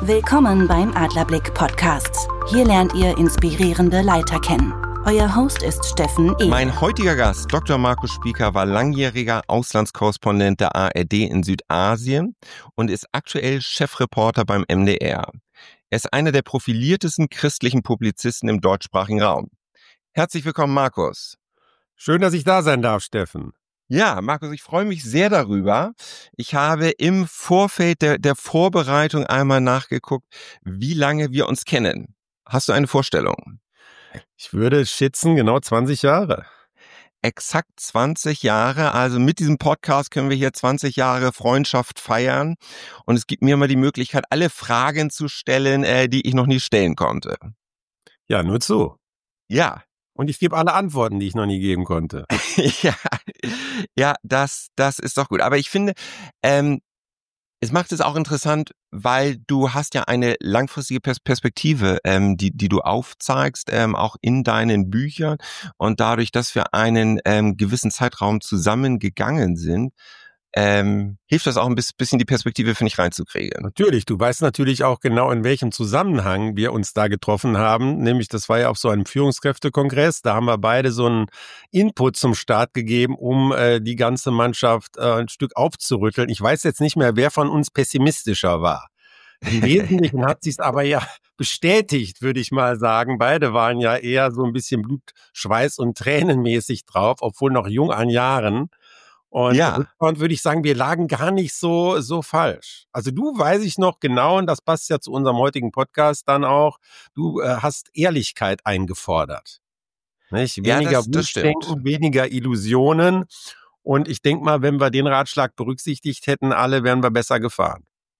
Willkommen beim Adlerblick Podcast. Hier lernt ihr inspirierende Leiter kennen. Euer Host ist Steffen E. Mein heutiger Gast, Dr. Markus Spieker, war langjähriger Auslandskorrespondent der ARD in Südasien und ist aktuell Chefreporter beim MDR. Er ist einer der profiliertesten christlichen Publizisten im deutschsprachigen Raum. Herzlich willkommen, Markus. Schön, dass ich da sein darf, Steffen. Ja, Markus, ich freue mich sehr darüber. Ich habe im Vorfeld der Vorbereitung einmal nachgeguckt, wie lange wir uns kennen. Hast du eine Vorstellung? Ich würde schätzen, genau 20 Jahre. Exakt 20 Jahre. Also mit diesem Podcast können wir hier 20 Jahre Freundschaft feiern. Und es gibt mir mal die Möglichkeit, alle Fragen zu stellen, die ich noch nie stellen konnte. Ja, nur zu. Ja. Und ich gebe alle Antworten, die ich noch nie geben konnte. Ja, das ist doch gut. Aber ich finde, es macht es auch interessant, weil du hast ja eine langfristige Perspektive, die du aufzeigst, auch in deinen Büchern. Und dadurch, dass wir einen gewissen Zeitraum zusammengegangen sind, hilft das auch ein bisschen die Perspektive, finde ich, reinzukriegen. Natürlich, du weißt natürlich auch genau, in welchem Zusammenhang wir uns da getroffen haben. Nämlich, das war ja auf so einem Führungskräftekongress. Da haben wir beide so einen Input zum Start gegeben, um die ganze Mannschaft ein Stück aufzurütteln. Ich weiß jetzt nicht mehr, wer von uns pessimistischer war. Im Wesentlichen hat sich's aber ja bestätigt, würde ich mal sagen. Beide waren ja eher so ein bisschen Blut, Schweiß und Tränenmäßig drauf, obwohl noch jung an Jahren. Und rückblickend würde ich sagen, wir lagen gar nicht so falsch. Also du, weiß ich noch genau, und das passt ja zu unserem heutigen Podcast dann auch, du hast Ehrlichkeit eingefordert. Nicht? Weniger Wunschdenken, weniger Illusionen. Und ich denke mal, wenn wir den Ratschlag berücksichtigt hätten, alle, wären wir besser gefahren.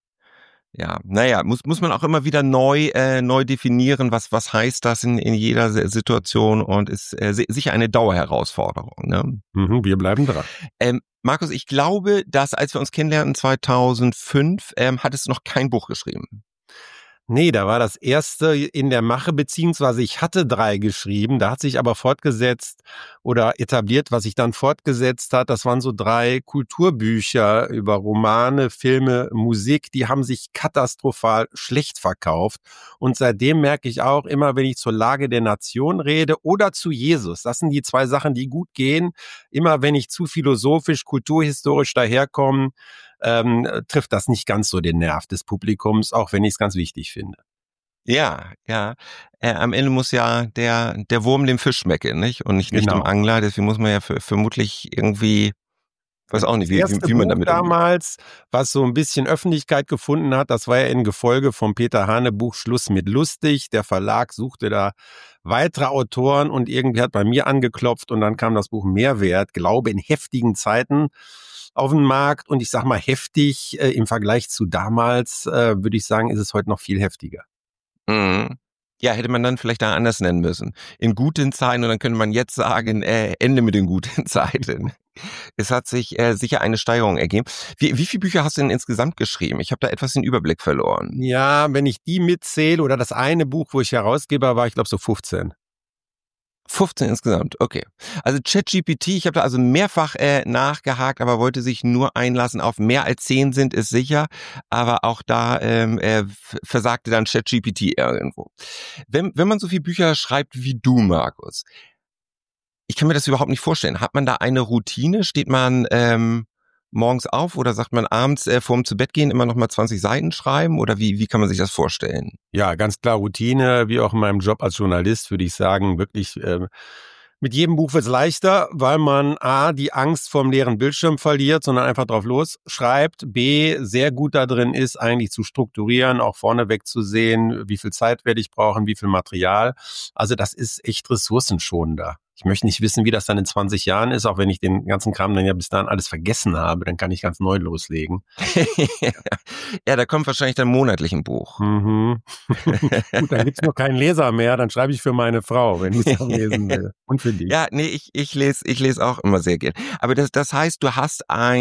Ja, naja, muss man auch immer wieder neu definieren, was heißt das in jeder Situation, und ist sicher eine Dauerherausforderung. Ne? Wir bleiben dran. Markus, ich glaube, dass als wir uns kennenlernten 2005, hattest du noch kein Buch geschrieben. Nee, da war das erste in der Mache, beziehungsweise ich hatte 3 geschrieben, da hat sich aber fortgesetzt oder etabliert, was sich dann fortgesetzt hat. Das waren so 3 Kulturbücher über Romane, Filme, Musik, die haben sich katastrophal schlecht verkauft. Und seitdem merke ich auch immer, wenn ich zur Lage der Nation rede oder zu Jesus, das sind die 2 Sachen, die gut gehen. Immer wenn ich zu philosophisch, kulturhistorisch daherkomme, trifft das nicht ganz so den Nerv des Publikums, auch wenn ich es ganz wichtig finde. Ja. Am Ende muss ja der Wurm dem Fisch schmecken, nicht? Und nicht dem Angler. Deswegen muss man ja vermutlich irgendwie, weiß auch nicht, wie man damit damals, was so ein bisschen Öffentlichkeit gefunden hat, das war ja in Gefolge vom Peter Hane Buch Schluss mit lustig. Der Verlag suchte da weitere Autoren und irgendwie hat bei mir angeklopft und dann kam das Buch Mehrwert, Glaube in heftigen Zeiten, auf den Markt. Und ich sag mal heftig, im Vergleich zu damals, würde ich sagen, ist es heute noch viel heftiger. Mhm. Ja, hätte man dann vielleicht da anders nennen müssen. In guten Zeiten, und dann könnte man jetzt sagen, Ende mit den guten Zeiten. Es hat sich sicher eine Steigerung ergeben. Wie viele Bücher hast du denn insgesamt geschrieben? Ich habe da etwas den Überblick verloren. Ja, wenn ich die mitzähle oder das eine Buch, wo ich Herausgeber war, ich glaube so 15. 15 insgesamt, okay. Also ChatGPT, ich habe da also mehrfach nachgehakt, aber wollte sich nur einlassen auf mehr als 10 sind es sicher, aber auch da versagte dann ChatGPT irgendwo. Wenn man so viele Bücher schreibt wie du, Markus, ich kann mir das überhaupt nicht vorstellen. Hat man da eine Routine? Steht man morgens auf oder sagt man abends vorm Zubettgehen immer noch mal 20 Seiten schreiben, oder wie kann man sich das vorstellen? Ja, ganz klar Routine, wie auch in meinem Job als Journalist, würde ich sagen, wirklich mit jedem Buch wird es leichter, weil man A, die Angst vorm leeren Bildschirm verliert, sondern einfach drauf los schreibt, B, sehr gut da drin ist, eigentlich zu strukturieren, auch vorneweg zu sehen, wie viel Zeit werde ich brauchen, wie viel Material. Also das ist echt ressourcenschonender. Ich möchte nicht wissen, wie das dann in 20 Jahren ist, auch wenn ich den ganzen Kram dann ja bis dahin alles vergessen habe, dann kann ich ganz neu loslegen. Ja, da kommt wahrscheinlich dann monatlich ein Buch. Gut, dann gibt's noch keinen Leser mehr, dann schreibe ich für meine Frau, wenn ich es lesen will. Und für dich. Ja, nee, ich lese auch immer sehr gern. Aber das heißt, du hast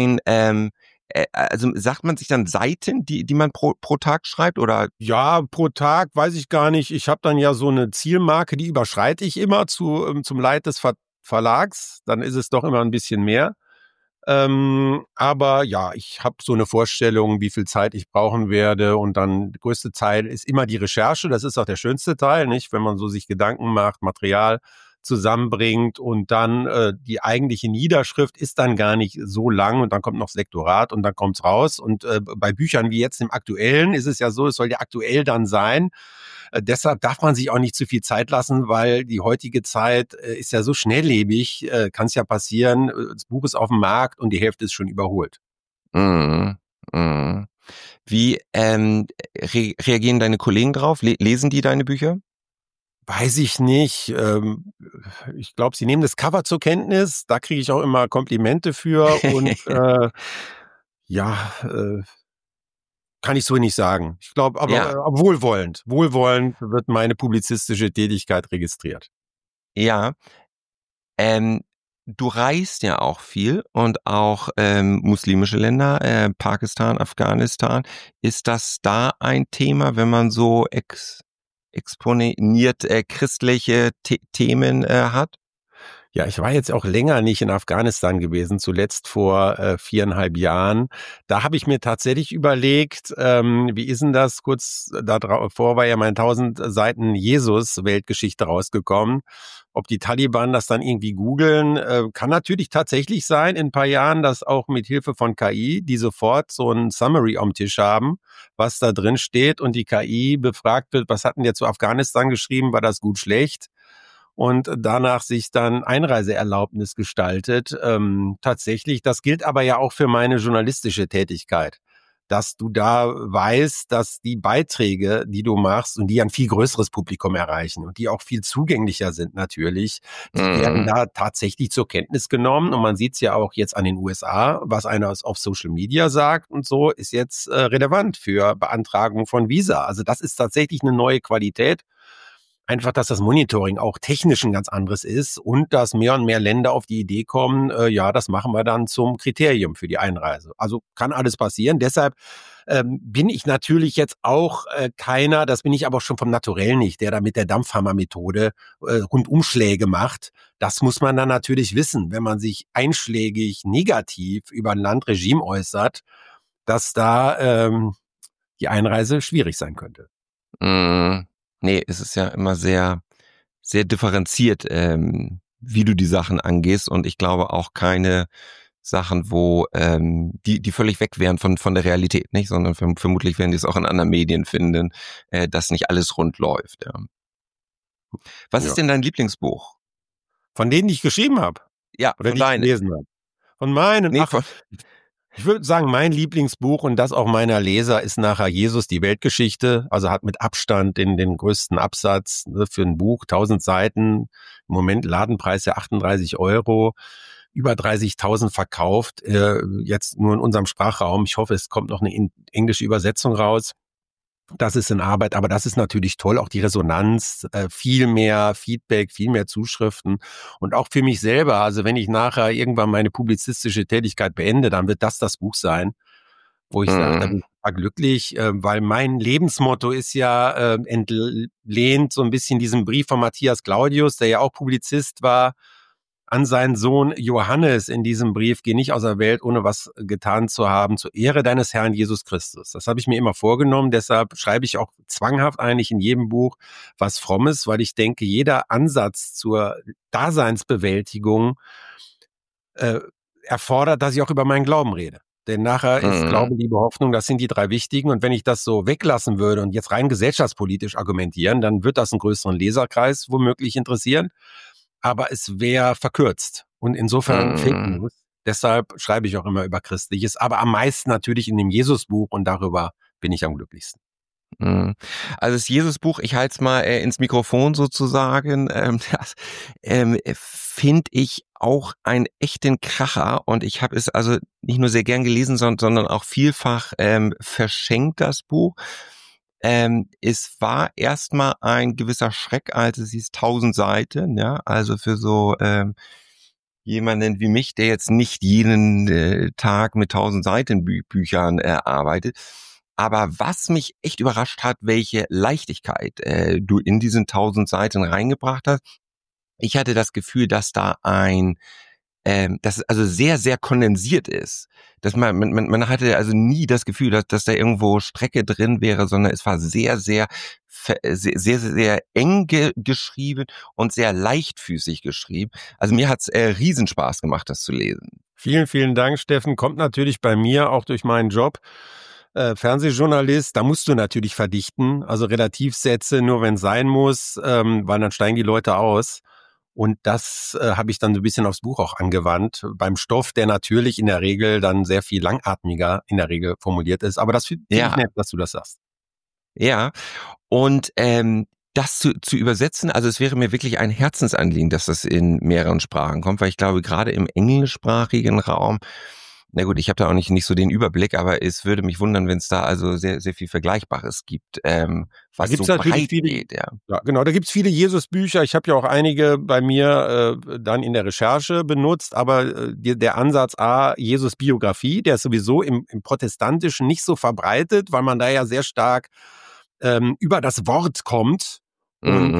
also sagt man sich dann Seiten, die man pro Tag schreibt, oder? Ja, pro Tag weiß ich gar nicht. Ich habe dann ja so eine Zielmarke, die überschreite ich immer zum Leid des Verlags. Dann ist es doch immer ein bisschen mehr. Aber ja, ich habe so eine Vorstellung, wie viel Zeit ich brauchen werde. Und dann der größte Teil ist immer die Recherche. Das ist auch der schönste Teil, nicht? Wenn man so sich Gedanken macht, Material zusammenbringt und dann die eigentliche Niederschrift ist dann gar nicht so lang und dann kommt noch das Lektorat und dann kommt's raus. Und bei Büchern wie jetzt im Aktuellen ist es ja so, es soll ja aktuell dann sein. Deshalb darf man sich auch nicht zu viel Zeit lassen, weil die heutige Zeit ist ja so schnelllebig, kann es ja passieren, das Buch ist auf dem Markt und die Hälfte ist schon überholt. Mhm. Mhm. Wie reagieren deine Kollegen drauf? Lesen die deine Bücher? Weiß ich nicht. Ich glaube, sie nehmen das Cover zur Kenntnis. Da kriege ich auch immer Komplimente für und ja, kann ich so nicht sagen. Ich glaube, aber Ja, wohlwollend. Wohlwollend wird meine publizistische Tätigkeit registriert. ja. Ähm, Du reist ja auch viel und auch muslimische Länder, Pakistan, Afghanistan. Ist das da ein Thema, wenn man so exponiert christliche Themen hat? Ja, ich war jetzt auch länger nicht in Afghanistan gewesen, zuletzt vor 4,5 Jahren. Da habe ich mir tatsächlich überlegt, wie ist denn das? Kurz davor war ja mein 1000 Seiten Jesus-Weltgeschichte rausgekommen. Ob die Taliban das dann irgendwie googeln, kann natürlich tatsächlich sein in ein paar Jahren, dass auch mit Hilfe von KI, die sofort so ein Summary am Tisch haben, was da drin steht und die KI befragt wird, was hatten der zu Afghanistan geschrieben, war das gut, schlecht? Und danach sich dann Einreiseerlaubnis gestaltet. Tatsächlich, das gilt aber ja auch für meine journalistische Tätigkeit, dass du da weißt, dass die Beiträge, die du machst und die ein viel größeres Publikum erreichen und die auch viel zugänglicher sind natürlich, die werden da tatsächlich zur Kenntnis genommen. Und man sieht es ja auch jetzt an den USA, was einer auf Social Media sagt und so, ist jetzt relevant für Beantragung von Visa. Also das ist tatsächlich eine neue Qualität. Einfach, dass das Monitoring auch technisch ein ganz anderes ist und dass mehr und mehr Länder auf die Idee kommen, ja, das machen wir dann zum Kriterium für die Einreise. Also kann alles passieren. Deshalb bin ich natürlich jetzt auch keiner, das bin ich aber schon vom Naturell nicht, der da mit der Dampfhammer-Methode Rundumschläge macht. Das muss man dann natürlich wissen, wenn man sich einschlägig negativ über ein Landregime äußert, dass da die Einreise schwierig sein könnte. Mhm. Nee, es ist ja immer sehr, sehr differenziert, wie du die Sachen angehst und ich glaube auch keine Sachen, wo die völlig weg wären von der Realität, nicht? Sondern vermutlich werden die es auch in anderen Medien finden, dass nicht alles rund läuft. Ja. Was Ja. ist denn dein Lieblingsbuch? Von denen, die ich geschrieben habe Ja, oder von die ich deinen. gelesen habe. Von meinen, Nee, von. ich würde sagen, mein Lieblingsbuch und das auch meiner Leser ist nachher Jesus, die Weltgeschichte. Also hat mit Abstand den größten Absatz für ein Buch, 1000 Seiten. Im Moment Ladenpreis ja 38 €, über 30.000 verkauft, jetzt nur in unserem Sprachraum. Ich hoffe, es kommt noch eine englische Übersetzung raus. Das ist in Arbeit, aber das ist natürlich toll, auch die Resonanz, viel mehr Feedback, viel mehr Zuschriften und auch für mich selber. Also wenn ich nachher irgendwann meine publizistische Tätigkeit beende, dann wird das Buch sein, wo ich sage, da bin ich total glücklich, weil mein Lebensmotto ist ja entlehnt so ein bisschen diesem Brief von Matthias Claudius, der ja auch Publizist war, an seinen Sohn Johannes in diesem Brief: Geh nicht aus der Welt, ohne was getan zu haben, zur Ehre deines Herrn Jesus Christus. Das habe ich mir immer vorgenommen, deshalb schreibe ich auch zwanghaft eigentlich in jedem Buch was Frommes, weil ich denke, jeder Ansatz zur Daseinsbewältigung erfordert, dass ich auch über meinen Glauben rede. Denn nachher ist Glaube, Liebe, Hoffnung, das sind die 3 wichtigen. Und wenn ich das so weglassen würde und jetzt rein gesellschaftspolitisch argumentieren, dann wird das einen größeren Leserkreis womöglich interessieren. Aber es wäre verkürzt und insofern Fake News. Deshalb schreibe ich auch immer über Christliches, aber am meisten natürlich in dem Jesusbuch und darüber bin ich am glücklichsten. Also das Jesusbuch, ich halte es mal ins Mikrofon sozusagen, das finde ich auch einen echten Kracher und ich habe es also nicht nur sehr gern gelesen, sondern auch vielfach verschenkt, das Buch. Es war erstmal ein gewisser Schreck, als es hieß 1000 Seiten, ja, also für so jemanden wie mich, der jetzt nicht jeden Tag mit 1000 Seiten Büchern arbeitet. Aber was mich echt überrascht hat, welche Leichtigkeit du in diesen 1000 Seiten reingebracht hast. Ich hatte das Gefühl, dass da ein dass es also sehr, sehr kondensiert ist. Dass man hatte also nie das Gefühl, dass da irgendwo Strecke drin wäre, sondern es war sehr, sehr, sehr, sehr eng geschrieben und sehr leichtfüßig geschrieben. Also mir hat's Riesenspaß gemacht, das zu lesen. Vielen, vielen Dank, Steffen. Kommt natürlich bei mir auch durch meinen Job. Fernsehjournalist, da musst du natürlich verdichten, also Relativsätze, nur wenn es sein muss, weil dann steigen die Leute aus. Und das habe ich dann so ein bisschen aufs Buch auch angewandt, beim Stoff, der natürlich in der Regel dann sehr viel langatmiger in der Regel formuliert ist. Aber das finde ich nett, dass du das sagst. Ja, und das zu übersetzen, also es wäre mir wirklich ein Herzensanliegen, dass das in mehreren Sprachen kommt, weil ich glaube, gerade im englischsprachigen Raum, na gut, ich habe da auch nicht so den Überblick, aber es würde mich wundern, wenn es da also sehr, sehr viel Vergleichbares gibt, was gibt's so natürlich breit viele, geht. Ja. ja, genau, da gibt's viele Jesus-Bücher. Ich habe ja auch einige bei mir dann in der Recherche benutzt, aber der Ansatz Jesus-Biografie, der ist sowieso im Protestantischen nicht so verbreitet, weil man da ja sehr stark über das Wort kommt und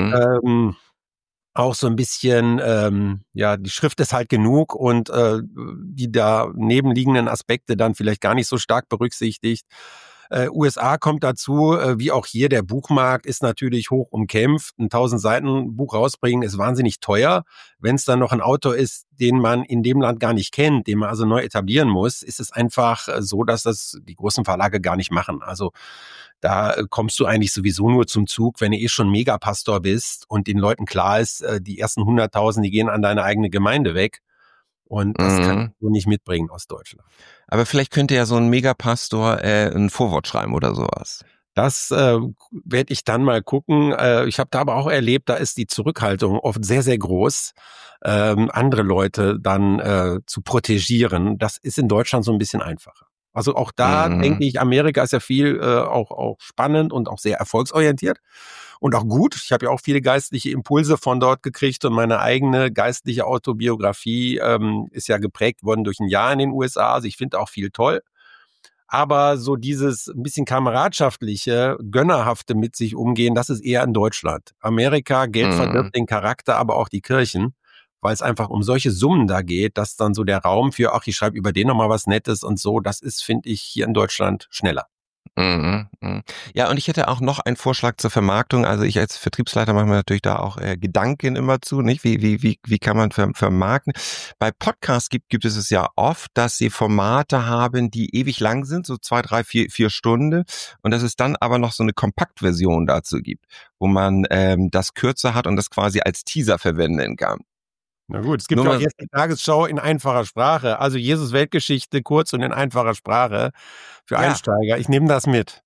auch so ein bisschen, die Schrift ist halt genug und die da nebenliegenden Aspekte dann vielleicht gar nicht so stark berücksichtigt. USA kommt dazu, wie auch hier, der Buchmarkt ist natürlich hoch umkämpft. Ein 1000 Seiten Buch rausbringen ist wahnsinnig teuer. Wenn es dann noch ein Autor ist, den man in dem Land gar nicht kennt, den man also neu etablieren muss, ist es einfach so, dass das die großen Verlage gar nicht machen. Also da kommst du eigentlich sowieso nur zum Zug, wenn du schon Megapastor bist und den Leuten klar ist, die ersten 100.000, die gehen an deine eigene Gemeinde weg. Und das kannst du nicht mitbringen aus Deutschland. Aber vielleicht könnte ja so ein Megapastor ein Vorwort schreiben oder sowas. Das werde ich dann mal gucken. Ich habe da aber auch erlebt, da ist die Zurückhaltung oft sehr, sehr groß, andere Leute dann zu protegieren. Das ist in Deutschland so ein bisschen einfacher. Also auch da denke ich, Amerika ist ja viel auch spannend und auch sehr erfolgsorientiert und auch gut. Ich habe ja auch viele geistliche Impulse von dort gekriegt und meine eigene geistliche Autobiografie ist ja geprägt worden durch ein Jahr in den USA. Also ich finde auch viel toll. Aber so dieses ein bisschen kameradschaftliche, gönnerhafte mit sich umgehen, das ist eher in Deutschland. Amerika, Geld verdirbt den Charakter, aber auch die Kirchen, weil es einfach um solche Summen da geht, dass dann so der Raum für, ach, ich schreibe über den nochmal was Nettes und so, das ist, finde ich, hier in Deutschland schneller. Ja, und ich hätte auch noch einen Vorschlag zur Vermarktung. Also ich als Vertriebsleiter mache mir natürlich da auch Gedanken immer zu, nicht? Wie kann man vermarkten? Bei Podcasts gibt es ja oft, dass sie Formate haben, die ewig lang sind, so 2, 3, 4 Stunden, und dass es dann aber noch so eine Kompaktversion dazu gibt, wo man das kürzer hat und das quasi als Teaser verwenden kann. Na gut, es gibt ja auch jetzt die Tagesschau in einfacher Sprache. Also Jesus Weltgeschichte kurz und in einfacher Sprache für Einsteiger. Ich nehme das mit.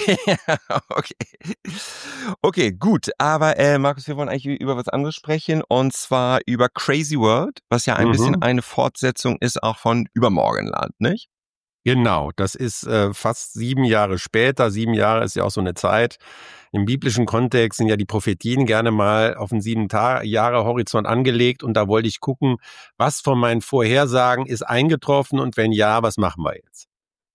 Okay, gut. Aber Markus, wir wollen eigentlich über was anderes sprechen, und zwar über Crazy World, was ja ein bisschen eine Fortsetzung ist auch von Übermorgenland, nicht? Genau, das ist fast 7 Jahre später. 7 Jahre ist ja auch so eine Zeit. Im biblischen Kontext sind ja die Prophetien gerne mal auf einen 7-Jahre-Horizont angelegt. Und da wollte ich gucken, was von meinen Vorhersagen ist eingetroffen und wenn ja, was machen wir jetzt?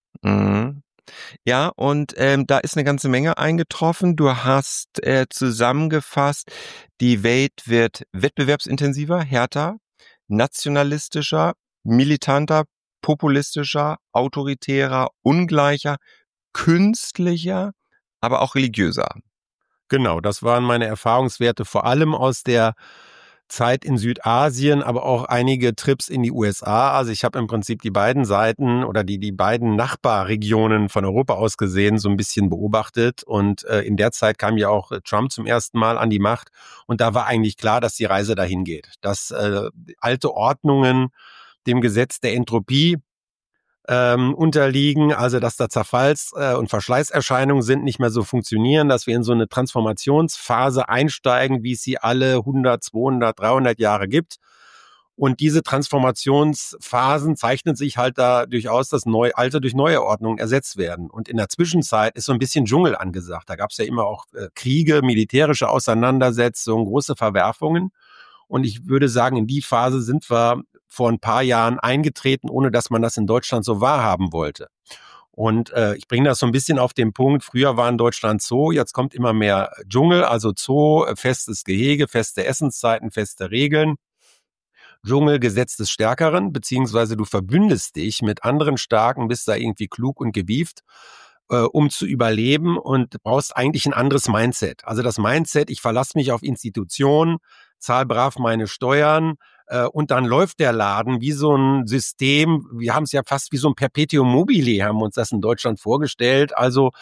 Ja, und da ist eine ganze Menge eingetroffen. Du hast zusammengefasst, die Welt wird wettbewerbsintensiver, härter, nationalistischer, militanter, populistischer, autoritärer, ungleicher, künstlicher, aber auch religiöser. Genau, das waren meine Erfahrungswerte, vor allem aus der Zeit in Südasien, aber auch einige Trips in die USA. Also ich habe im Prinzip die beiden Seiten oder die beiden Nachbarregionen von Europa aus gesehen, so ein bisschen beobachtet. Und in der Zeit kam ja auch Trump zum ersten Mal an die Macht. Und da war eigentlich klar, dass die Reise dahin geht. Dass alte Ordnungen dem Gesetz der Entropie unterliegen, also dass da Zerfalls- und Verschleißerscheinungen sind, nicht mehr so funktionieren, dass wir in so eine Transformationsphase einsteigen, wie es sie alle 100, 200, 300 Jahre gibt. Und diese Transformationsphasen zeichnen sich halt dadurch aus, dass alte durch neue Ordnungen ersetzt werden. Und in der Zwischenzeit ist so ein bisschen Dschungel angesagt. Da gab es ja immer auch Kriege, militärische Auseinandersetzungen, große Verwerfungen. Und ich würde sagen, in die Phase sind wir vor ein paar Jahren eingetreten, ohne dass man das in Deutschland so wahrhaben wollte. Und ich bringe das so ein bisschen auf den Punkt, früher war in Deutschland Zoo, jetzt kommt immer mehr Dschungel, also Zoo, festes Gehege, feste Essenszeiten, feste Regeln. Dschungelgesetz des Stärkeren, beziehungsweise du verbündest dich mit anderen Starken, bist da irgendwie klug und gewieft, um zu überleben und brauchst eigentlich ein anderes Mindset. Also das Mindset, ich verlasse mich auf Institutionen, zahl brav meine Steuern, und dann läuft der Laden wie so ein System. Wir haben es ja fast wie so ein Perpetuum mobile, haben uns das in Deutschland vorgestellt. Also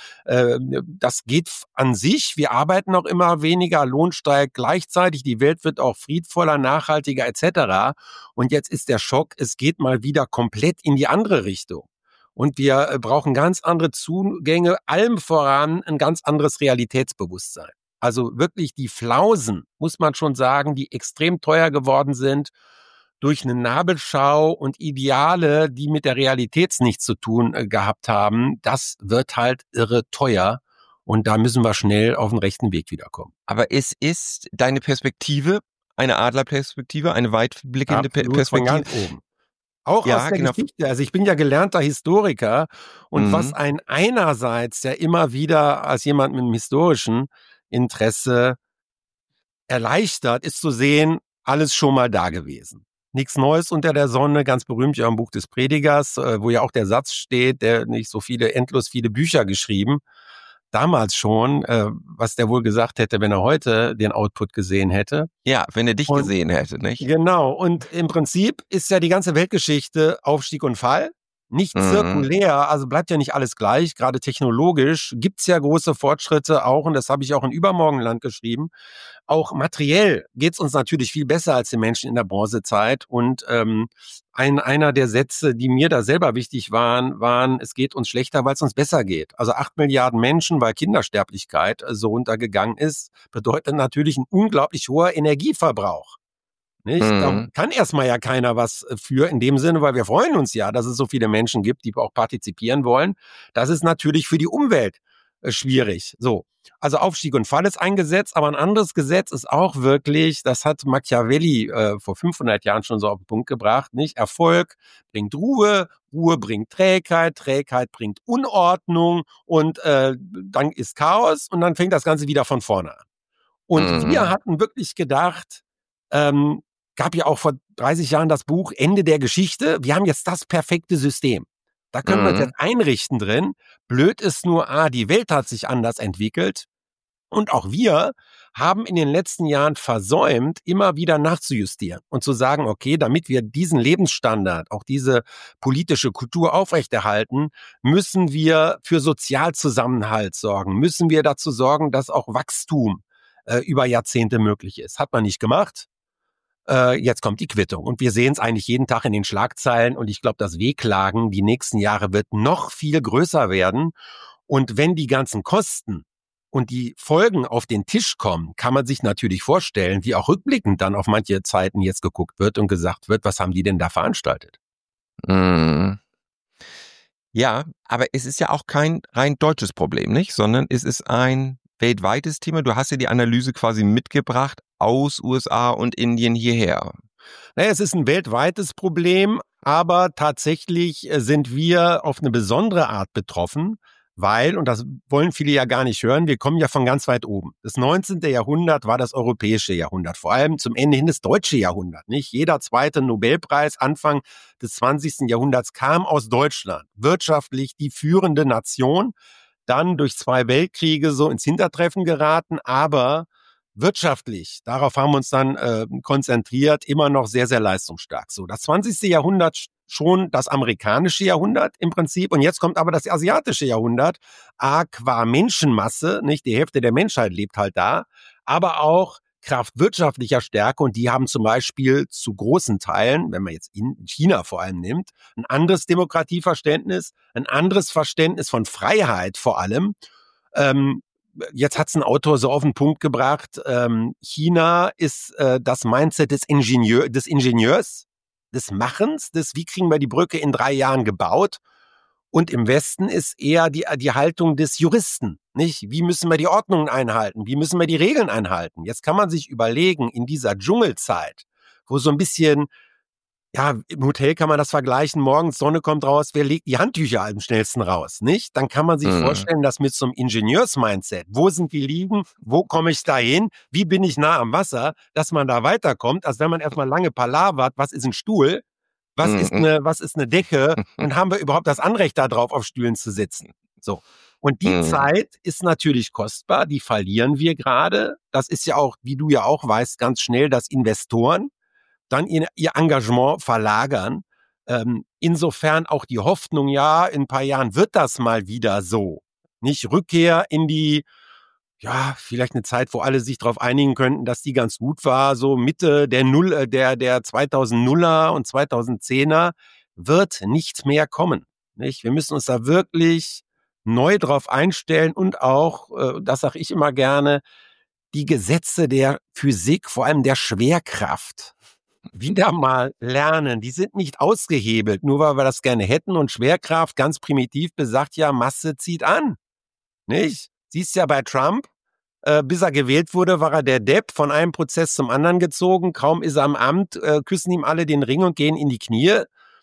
das geht an sich. Wir arbeiten auch immer weniger, Lohn steigt gleichzeitig, die Welt wird auch friedvoller, nachhaltiger etc. Und jetzt ist der Schock, es geht mal wieder komplett in die andere Richtung. Und wir brauchen ganz andere Zugänge, allem voran ein ganz anderes Realitätsbewusstsein. Also wirklich die Flausen, muss man schon sagen, die extrem teuer geworden sind durch eine Nabelschau und Ideale, die mit der Realität nichts zu tun gehabt haben. Das wird halt irre teuer und da müssen wir schnell auf den rechten Weg wiederkommen. Aber es ist deine Perspektive, eine Adlerperspektive, eine weitblickende Perspektive. Von ganz oben. Auch ja, aus der genau. Geschichte. Also ich bin ja gelernter Historiker und was ein einerseits ja immer wieder als jemand mit einem historischen Interesse erleichtert, ist zu sehen, alles schon mal da gewesen. Nichts Neues unter der Sonne, ganz berühmt ja im Buch des Predigers, wo ja auch der Satz steht, der nicht so endlos viele Bücher geschrieben. Damals schon, was der wohl gesagt hätte, wenn er heute den Output gesehen hätte. Ja, wenn er dich gesehen hätte, nicht? Genau, und im Prinzip ist ja die ganze Weltgeschichte Aufstieg und Fall. Nicht zirkulär, also bleibt ja nicht alles gleich. Gerade technologisch gibt's ja große Fortschritte auch, und das habe ich auch in Übermorgenland geschrieben. Auch materiell geht's uns natürlich viel besser als den Menschen in der Bronzezeit. Und einer der Sätze, die mir da selber wichtig waren, es geht uns schlechter, weil es uns besser geht. Also 8 Milliarden Menschen, weil Kindersterblichkeit so runtergegangen ist, bedeutet natürlich ein unglaublich hoher Energieverbrauch. Nicht? Da kann erstmal ja keiner was für in dem Sinne, weil wir freuen uns ja, dass es so viele Menschen gibt, die auch partizipieren wollen. Das ist natürlich für die Umwelt schwierig. So. Also Aufstieg und Fall ist ein Gesetz, aber ein anderes Gesetz ist auch wirklich, das hat Machiavelli vor 500 Jahren schon so auf den Punkt gebracht, nicht? Erfolg bringt Ruhe, Ruhe bringt Trägheit, Trägheit bringt Unordnung und dann ist Chaos und dann fängt das Ganze wieder von vorne an. Und wir hatten wirklich gedacht, gab ja auch vor 30 Jahren das Buch Ende der Geschichte. Wir haben jetzt das perfekte System. Da können wir uns jetzt einrichten drin. Blöd ist nur, die Welt hat sich anders entwickelt. Und auch wir haben in den letzten Jahren versäumt, immer wieder nachzujustieren und zu sagen, okay, damit wir diesen Lebensstandard, auch diese politische Kultur aufrechterhalten, müssen wir für Sozialzusammenhalt sorgen, müssen wir dazu sorgen, dass auch Wachstum über Jahrzehnte möglich ist. Hat man nicht gemacht. Jetzt kommt die Quittung. Und wir sehen es eigentlich jeden Tag in den Schlagzeilen. Und ich glaube, das Wehklagen die nächsten Jahre wird noch viel größer werden. Und wenn die ganzen Kosten und die Folgen auf den Tisch kommen, kann man sich natürlich vorstellen, wie auch rückblickend dann auf manche Zeiten jetzt geguckt wird und gesagt wird, was haben die denn da veranstaltet? Ja, aber es ist ja auch kein rein deutsches Problem, nicht? Sondern es ist ein weltweites Thema. Du hast ja die Analyse quasi mitgebracht aus USA und Indien hierher. Naja, es ist ein weltweites Problem, aber tatsächlich sind wir auf eine besondere Art betroffen, weil, und das wollen viele ja gar nicht hören, wir kommen ja von ganz weit oben. Das 19. Jahrhundert war das europäische Jahrhundert, vor allem zum Ende hin das deutsche Jahrhundert. Nicht jeder zweite Nobelpreis Anfang des 20. Jahrhunderts kam aus Deutschland. Wirtschaftlich die führende Nation, dann durch 2 Weltkriege so ins Hintertreffen geraten, aber wirtschaftlich, darauf haben wir uns dann konzentriert, immer noch sehr, sehr leistungsstark. So, das 20. Jahrhundert schon das amerikanische Jahrhundert im Prinzip und jetzt kommt aber das asiatische Jahrhundert, qua Menschenmasse, nicht die Hälfte der Menschheit lebt halt da, aber auch Kraft wirtschaftlicher Stärke und die haben zum Beispiel zu großen Teilen, wenn man jetzt in China vor allem nimmt, ein anderes Demokratieverständnis, ein anderes Verständnis von Freiheit vor allem. Jetzt hat's ein Autor so auf den Punkt gebracht, China ist das Mindset des Ingenieurs, des Machens, wie kriegen wir die Brücke in 3 Jahren gebaut? Und im Westen ist eher die Haltung des Juristen, nicht? Wie müssen wir die Ordnungen einhalten? Wie müssen wir die Regeln einhalten? Jetzt kann man sich überlegen, in dieser Dschungelzeit, wo so ein bisschen ja, im Hotel kann man das vergleichen, morgens Sonne kommt raus, wer legt die Handtücher am schnellsten raus, nicht? Dann kann man sich vorstellen, dass mit so einem Ingenieurs-Mindset, wo sind die Liegen, wo komme ich da hin, wie bin ich nah am Wasser, dass man da weiterkommt, als wenn man erstmal lange palavert, was ist ein Stuhl, was ist eine Decke und haben wir überhaupt das Anrecht darauf, auf Stühlen zu sitzen? So. Und die Zeit ist natürlich kostbar, die verlieren wir gerade. Das ist ja auch, wie du ja auch weißt, ganz schnell, dass Investoren dann ihr Engagement verlagern. Insofern auch die Hoffnung, ja, in ein paar Jahren wird das mal wieder so. Nicht Rückkehr in die, ja, vielleicht eine Zeit, wo alle sich darauf einigen könnten, dass die ganz gut war, so Mitte der 2000er und 2010er wird nicht mehr kommen. Nicht? Wir müssen uns da wirklich neu drauf einstellen und auch, das sage ich immer gerne, die Gesetze der Physik, vor allem der Schwerkraft, wieder mal lernen. Die sind nicht ausgehebelt, nur weil wir das gerne hätten. Und Schwerkraft, ganz primitiv besagt ja, Masse zieht an. Nicht? Siehst ja bei Trump, bis er gewählt wurde, war er der Depp, von einem Prozess zum anderen gezogen. Kaum ist er am Amt, küssen ihm alle den Ring und gehen in die Knie.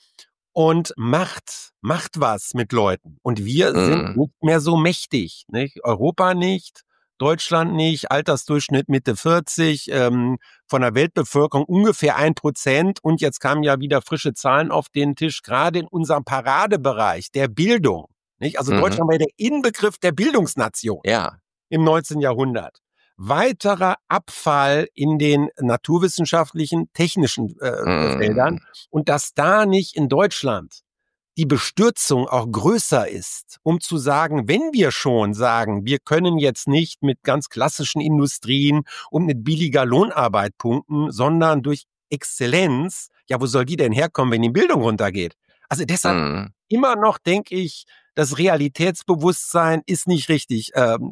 Und macht was mit Leuten. Und wir sind nicht mehr so mächtig. Nicht? Europa nicht. Deutschland nicht, Altersdurchschnitt Mitte 40, von der Weltbevölkerung ungefähr 1%. Und jetzt kamen ja wieder frische Zahlen auf den Tisch, gerade in unserem Paradebereich der Bildung. Nicht? Also Deutschland war der Inbegriff der Bildungsnation im 19. Jahrhundert. Weiterer Abfall in den naturwissenschaftlichen, technischen Feldern. Und dass da nicht in Deutschland die Bestürzung auch größer ist, um zu sagen, wenn wir schon sagen, wir können jetzt nicht mit ganz klassischen Industrien und mit billiger Lohnarbeit punkten, sondern durch Exzellenz, ja, wo soll die denn herkommen, wenn die Bildung runtergeht? Also deshalb immer noch, denke ich, das Realitätsbewusstsein ist nicht richtig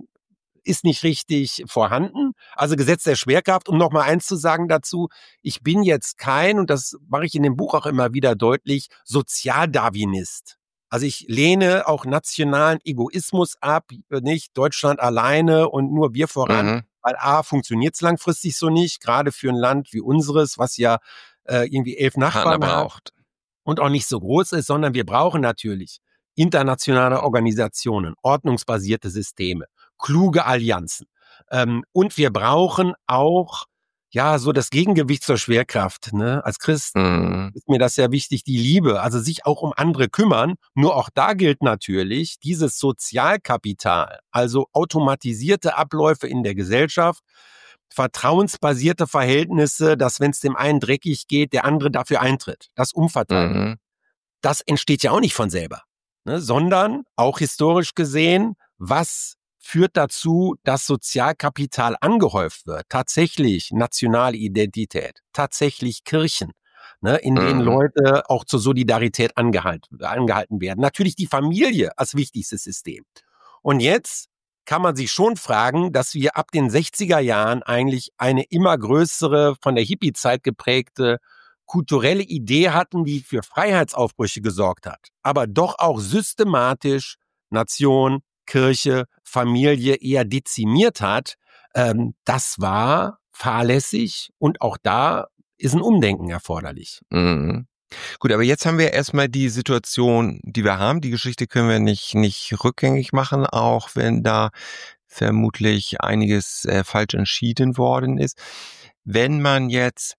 vorhanden. Also Gesetz der Schwerkraft, um nochmal eins zu sagen dazu, ich bin jetzt kein, und das mache ich in dem Buch auch immer wieder deutlich, Sozialdarwinist. Also ich lehne auch nationalen Egoismus ab, nicht Deutschland alleine und nur wir voran, weil A, funktioniert es langfristig so nicht, gerade für ein Land wie unseres, was ja irgendwie 11 Nachbarn braucht und auch nicht so groß ist, sondern wir brauchen natürlich internationale Organisationen, ordnungsbasierte Systeme, kluge Allianzen. Und wir brauchen auch ja so das Gegengewicht zur Schwerkraft. Ne? Als Christ ist mir das sehr wichtig, die Liebe, also sich auch um andere kümmern. Nur auch da gilt natürlich dieses Sozialkapital, also automatisierte Abläufe in der Gesellschaft, vertrauensbasierte Verhältnisse, dass wenn es dem einen dreckig geht, der andere dafür eintritt. Das Umverteilen. Das entsteht ja auch nicht von selber. Ne, sondern auch historisch gesehen, was führt dazu, dass Sozialkapital angehäuft wird? Tatsächlich nationale Identität, tatsächlich Kirchen, ne, in denen Leute auch zur Solidarität angehalten werden. Natürlich die Familie als wichtigstes System. Und jetzt kann man sich schon fragen, dass wir ab den 60er Jahren eigentlich eine immer größere, von der Hippie-Zeit geprägte kulturelle Idee hatten, die für Freiheitsaufbrüche gesorgt hat, aber doch auch systematisch Nation, Kirche, Familie eher dezimiert hat. Das war fahrlässig und auch da ist ein Umdenken erforderlich. Gut, aber jetzt haben wir erstmal die Situation, die wir haben. Die Geschichte können wir nicht rückgängig machen, auch wenn da vermutlich einiges falsch entschieden worden ist. Wenn man jetzt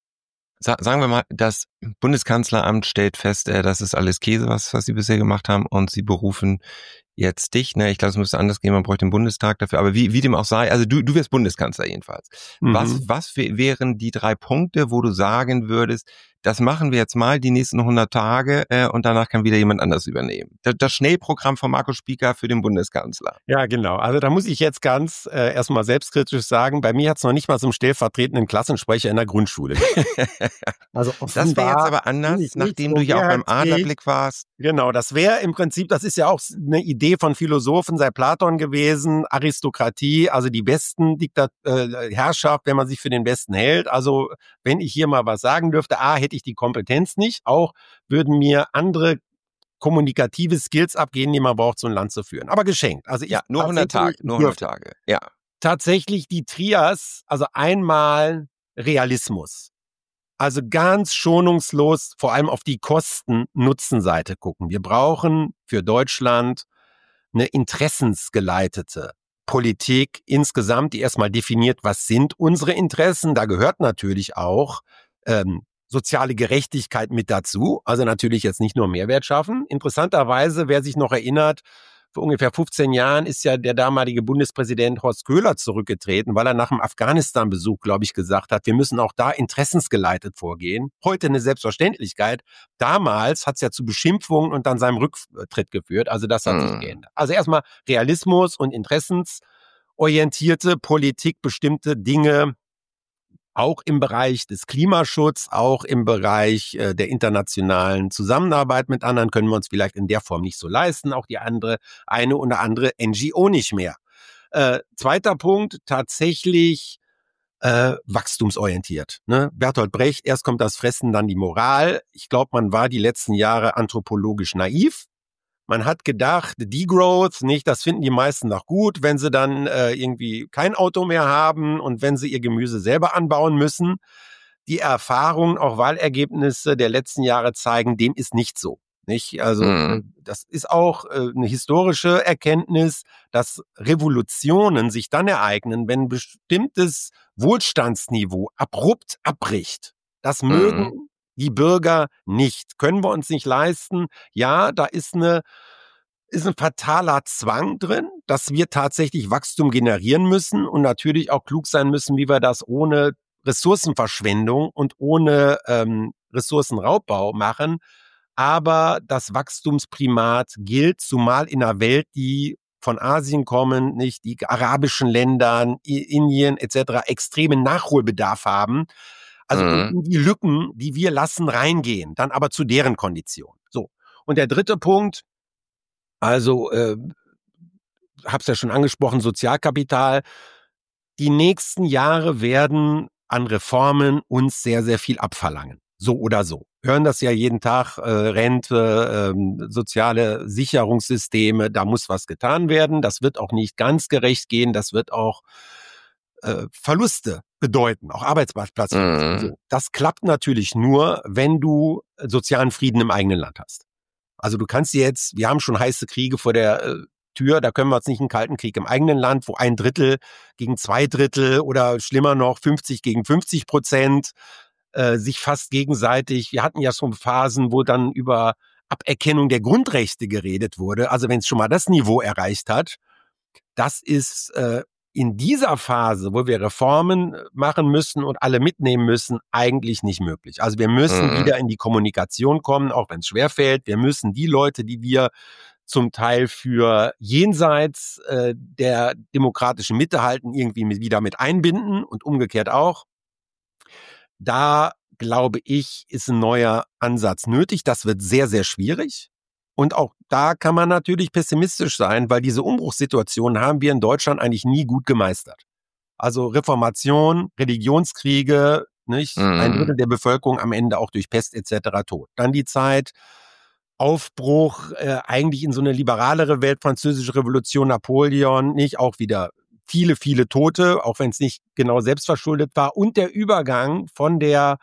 sagen wir mal, das Bundeskanzleramt stellt fest, das ist alles Käse, was sie bisher gemacht haben, und sie berufen jetzt dich. Ne? Ich glaube, es müsste anders gehen, man bräuchte den Bundestag dafür. Aber wie dem auch sei, also du wirst Bundeskanzler jedenfalls. Was wären die 3 Punkte, wo du sagen würdest, das machen wir jetzt mal die nächsten 100 Tage und danach kann wieder jemand anders übernehmen? Das Schnellprogramm von Markus Spieker für den Bundeskanzler. Ja, genau. Also da muss ich jetzt ganz erstmal selbstkritisch sagen, bei mir hat es noch nicht mal so einen stellvertretenden Klassensprecher in der Grundschule. Also das wäre jetzt aber anders, nachdem du ja auch beim Adlerblick warst. Genau, das wäre im Prinzip, das ist ja auch eine Idee von Philosophen, sei Platon gewesen, Aristokratie, also die besten Herrschaft, wenn man sich für den Besten hält. Also wenn ich hier mal was sagen dürfte, hätte ich die Kompetenz nicht, auch würden mir andere kommunikative Skills abgehen, die man braucht, so ein Land zu führen. Aber geschenkt. Also ja, nur 100 Tage. Ja. Tatsächlich die Trias, also einmal Realismus. also ganz schonungslos vor allem auf die Kosten-Nutzen-Seite gucken. Wir brauchen für Deutschland eine interessensgeleitete Politik insgesamt, die erstmal definiert, was sind unsere Interessen. Da gehört natürlich auch soziale Gerechtigkeit mit dazu. Also natürlich jetzt nicht nur Mehrwert schaffen. Interessanterweise, wer sich noch erinnert, vor ungefähr 15 Jahren ist ja der damalige Bundespräsident Horst Köhler zurückgetreten, weil er nach dem Afghanistan-Besuch, glaube ich, gesagt hat, wir müssen auch da interessensgeleitet vorgehen. Heute eine Selbstverständlichkeit. Damals hat es ja zu Beschimpfungen und dann seinem Rücktritt geführt. Also das hat sich geändert. Also erstmal Realismus und interessensorientierte Politik, bestimmte Dinge, auch im Bereich des Klimaschutzes, auch im Bereich der internationalen Zusammenarbeit mit anderen können wir uns vielleicht in der Form nicht so leisten, auch die eine oder andere NGO nicht mehr. Zweiter Punkt, tatsächlich wachstumsorientiert. Ne? Bertolt Brecht, erst kommt das Fressen, dann die Moral. Ich glaube, man war die letzten Jahre anthropologisch naiv. Man hat gedacht, Degrowth, nicht, das finden die meisten noch gut, wenn sie dann irgendwie kein Auto mehr haben und wenn sie ihr Gemüse selber anbauen müssen. Die Erfahrungen, auch Wahlergebnisse der letzten Jahre zeigen, dem ist nicht so. Nicht? Also das ist auch eine historische Erkenntnis, dass Revolutionen sich dann ereignen, wenn ein bestimmtes Wohlstandsniveau abrupt abbricht. Das mögen die Bürger nicht, können wir uns nicht leisten. Ja, da ist ein fataler Zwang drin, dass wir tatsächlich Wachstum generieren müssen und natürlich auch klug sein müssen, wie wir das ohne Ressourcenverschwendung und ohne Ressourcenraubbau machen. Aber das Wachstumsprimat gilt, zumal in einer Welt, die von Asien kommen, nicht die arabischen Ländern, Indien etc. extremen Nachholbedarf haben. Also in die Lücken, die wir lassen, reingehen, dann aber zu deren Kondition. So. Und der dritte Punkt, also hab's ja schon angesprochen, Sozialkapital. Die nächsten Jahre werden an Reformen uns sehr, sehr viel abverlangen. So oder so. Hören das ja jeden Tag, Rente, soziale Sicherungssysteme, da muss was getan werden. Das wird auch nicht ganz gerecht gehen, das wird auch Verluste bedeuten, auch Arbeitsplatzverluste. So, das klappt natürlich nur, wenn du sozialen Frieden im eigenen Land hast. Also du kannst jetzt, wir haben schon heiße Kriege vor der Tür, da können wir uns nicht einen kalten Krieg im eigenen Land, wo 1/3 gegen 2/3 oder schlimmer noch 50 gegen 50% sich fast gegenseitig, wir hatten ja schon Phasen, wo dann über Aberkennung der Grundrechte geredet wurde, also wenn es schon mal das Niveau erreicht hat, das ist in dieser Phase, wo wir Reformen machen müssen und alle mitnehmen müssen, eigentlich nicht möglich. Also wir müssen wieder in die Kommunikation kommen, auch wenn es schwerfällt. Wir müssen die Leute, die wir zum Teil für jenseits der demokratischen Mitte halten, irgendwie wieder mit einbinden und umgekehrt auch. Da, glaube ich, ist ein neuer Ansatz nötig. Das wird sehr, sehr schwierig. Und auch da kann man natürlich pessimistisch sein, weil diese Umbruchssituation haben wir in Deutschland eigentlich nie gut gemeistert. Also Reformation, Religionskriege, nicht? 1/3 der Bevölkerung am Ende auch durch Pest etc. tot. Dann die Zeit, Aufbruch eigentlich in so eine liberalere Welt, Französische Revolution, Napoleon, nicht? Auch wieder viele, viele Tote, auch wenn es nicht genau selbstverschuldet war. Und der Übergang von der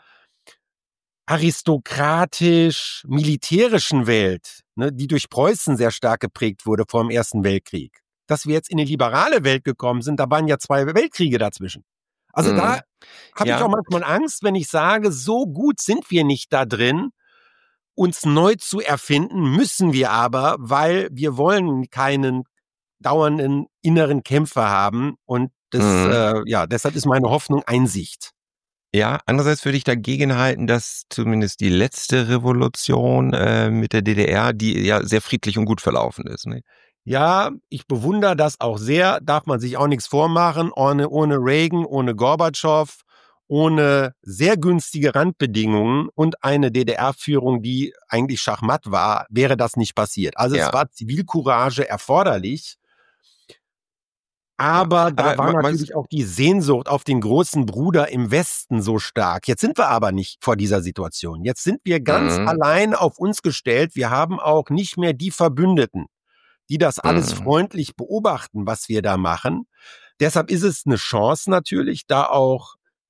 aristokratisch-militärischen Welt, ne, die durch Preußen sehr stark geprägt wurde vor dem Ersten Weltkrieg, dass wir jetzt in eine liberale Welt gekommen sind, da waren ja 2 Weltkriege dazwischen. Also da habe ich auch manchmal Angst, wenn ich sage, so gut sind wir nicht da drin, uns neu zu erfinden, müssen wir aber, weil wir wollen keinen dauernden inneren Kämpfer haben und das, deshalb ist meine Hoffnung Einsicht. Ja, andererseits würde ich dagegen halten, dass zumindest die letzte Revolution mit der DDR, die ja sehr friedlich und gut verlaufen ist. Ne? Ja, ich bewundere das auch sehr, darf man sich auch nichts vormachen, ohne Reagan, ohne Gorbatschow, ohne sehr günstige Randbedingungen und eine DDR-Führung, die eigentlich schachmatt war, wäre das nicht passiert. Also es war Zivilcourage erforderlich. Aber da war natürlich auch die Sehnsucht auf den großen Bruder im Westen so stark. Jetzt sind wir aber nicht vor dieser Situation. Jetzt sind wir ganz allein auf uns gestellt. Wir haben auch nicht mehr die Verbündeten, die das alles freundlich beobachten, was wir da machen. Deshalb ist es eine Chance natürlich, da auch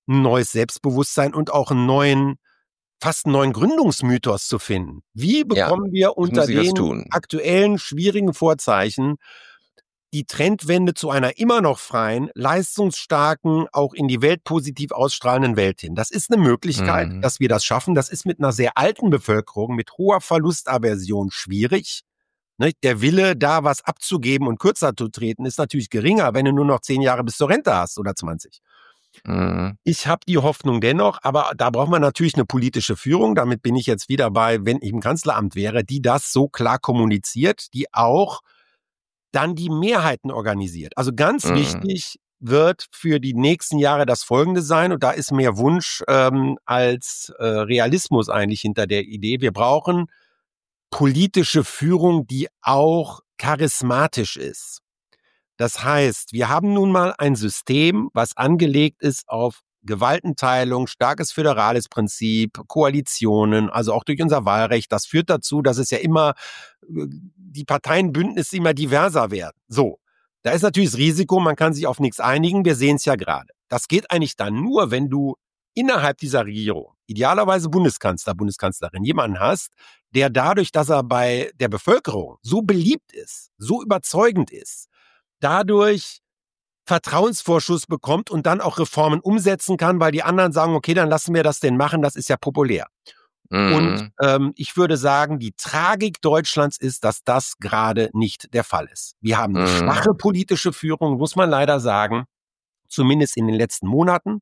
ein neues Selbstbewusstsein und auch fast einen neuen Gründungsmythos zu finden. Wie bekommen wir unter den aktuellen schwierigen Vorzeichen die Trendwende zu einer immer noch freien, leistungsstarken, auch in die Welt positiv ausstrahlenden Welt hin? Das ist eine Möglichkeit, dass wir das schaffen. Das ist mit einer sehr alten Bevölkerung, mit hoher Verlustaversion schwierig. Der Wille, da was abzugeben und kürzer zu treten, ist natürlich geringer, wenn du nur noch 10 Jahre bis zur Rente hast oder 20. Ich habe die Hoffnung dennoch, aber da braucht man natürlich eine politische Führung. Damit bin ich jetzt wieder bei, wenn ich im Kanzleramt wäre, die das so klar kommuniziert, die auch dann die Mehrheiten organisiert. Also ganz wichtig wird für die nächsten Jahre das Folgende sein, und da ist mehr Wunsch als Realismus eigentlich hinter der Idee. Wir brauchen politische Führung, die auch charismatisch ist. Das heißt, wir haben nun mal ein System, was angelegt ist auf Gewaltenteilung, starkes föderales Prinzip, Koalitionen, also auch durch unser Wahlrecht. Das führt dazu, dass es ja immer, die Parteienbündnisse immer diverser werden. So, da ist natürlich das Risiko, man kann sich auf nichts einigen. Wir sehen es ja gerade. Das geht eigentlich dann nur, wenn du innerhalb dieser Regierung, idealerweise Bundeskanzler, Bundeskanzlerin, jemanden hast, der dadurch, dass er bei der Bevölkerung so beliebt ist, so überzeugend ist, dadurch Vertrauensvorschuss bekommt und dann auch Reformen umsetzen kann, weil die anderen sagen, okay, dann lassen wir das denn machen, das ist ja populär. Und ich würde sagen, die Tragik Deutschlands ist, dass das gerade nicht der Fall ist. Wir haben eine schwache politische Führung, muss man leider sagen, zumindest in den letzten Monaten.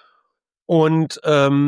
Und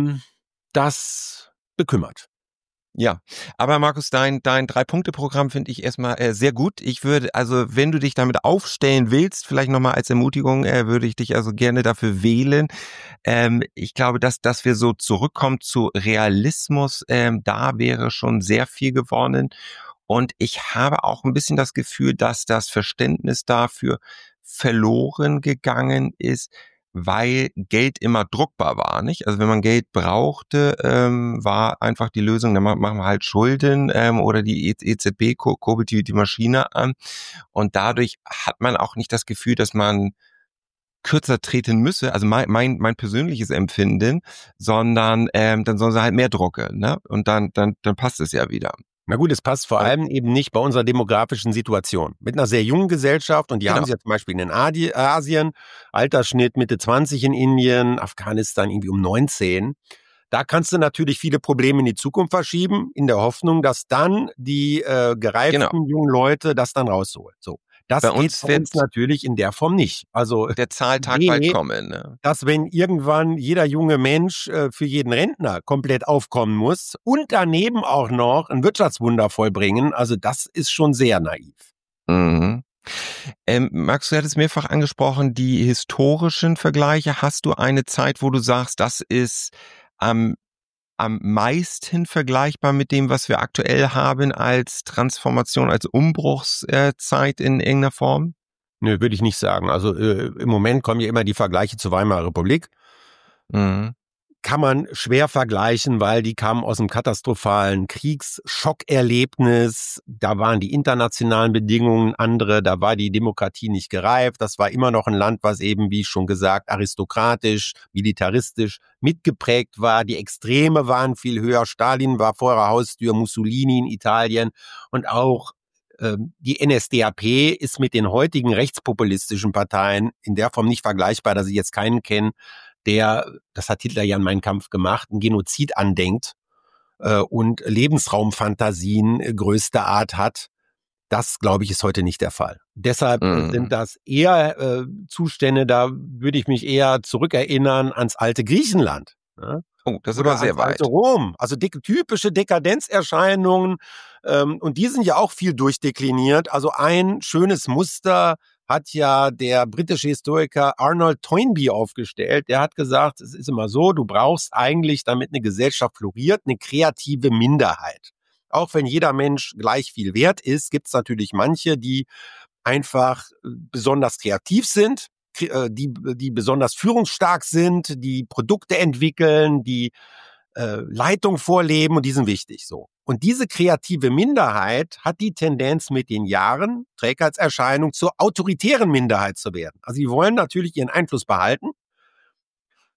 das bekümmert. Ja, aber Markus, dein 3-Punkte-Programm finde ich erstmal sehr gut. Ich würde, also wenn du dich damit aufstellen willst, vielleicht nochmal als Ermutigung, würde ich dich also gerne dafür wählen. Ich glaube, dass wir so zurückkommen zu Realismus, da wäre schon sehr viel gewonnen. Und ich habe auch ein bisschen das Gefühl, dass das Verständnis dafür verloren gegangen ist, weil Geld immer druckbar war, nicht? Also wenn man Geld brauchte, war einfach die Lösung, dann machen wir halt Schulden oder die EZB kurbelt die Maschine an, und dadurch hat man auch nicht das Gefühl, dass man kürzer treten müsse, also mein persönliches Empfinden, sondern dann sollen sie halt mehr drucken, ne? Und dann passt es ja wieder. Na gut, es passt vor allem eben nicht bei unserer demografischen Situation. Mit einer sehr jungen Gesellschaft, und die haben sie ja zum Beispiel in Asien, Altersschnitt Mitte 20 in Indien, Afghanistan irgendwie um 19. Da kannst du natürlich viele Probleme in die Zukunft verschieben, in der Hoffnung, dass dann die gereiften jungen Leute das dann rausholen. So. Das geht bei uns natürlich in der Form nicht. Also der Zahltag bald kommen. Ne? Dass wenn irgendwann jeder junge Mensch für jeden Rentner komplett aufkommen muss und daneben auch noch ein Wirtschaftswunder vollbringen, also das ist schon sehr naiv. Max, du hattest mehrfach angesprochen, die historischen Vergleiche. Hast du eine Zeit, wo du sagst, das ist am meisten vergleichbar mit dem, was wir aktuell haben als Transformation, als Umbruchszeit in irgendeiner Form? Nö, würde ich nicht sagen. Also im Moment kommen ja immer die Vergleiche zur Weimarer Republik. Kann man schwer vergleichen, weil die kamen aus einem katastrophalen Kriegsschockerlebnis. Da waren die internationalen Bedingungen andere, da war die Demokratie nicht gereift. Das war immer noch ein Land, was eben, wie schon gesagt, aristokratisch, militaristisch mitgeprägt war. Die Extreme waren viel höher. Stalin war vor ihrer Haustür, Mussolini in Italien, und auch die NSDAP ist mit den heutigen rechtspopulistischen Parteien in der Form nicht vergleichbar, dass ich jetzt keinen kenne, der, das hat Hitler ja in Mein Kampf gemacht, ein Genozid andenkt und Lebensraumfantasien größter Art hat. Das, glaube ich, ist heute nicht der Fall. Deshalb sind das eher Zustände, da würde ich mich eher zurückerinnern ans alte Griechenland. Ne? Oh, das ist aber sehr weit. Alte Rom, also typische Dekadenzerscheinungen, und die sind ja auch viel durchdekliniert. Also ein schönes Muster hat ja der britische Historiker Arnold Toynbee aufgestellt. Der hat gesagt, es ist immer so, du brauchst eigentlich, damit eine Gesellschaft floriert, eine kreative Minderheit. Auch wenn jeder Mensch gleich viel wert ist, gibt es natürlich manche, die einfach besonders kreativ sind, die besonders führungsstark sind, die Produkte entwickeln, die Leitung vorleben, und die sind wichtig so. Und diese kreative Minderheit hat die Tendenz mit den Jahren, Trägheitserscheinung, zur autoritären Minderheit zu werden. Also sie wollen natürlich ihren Einfluss behalten,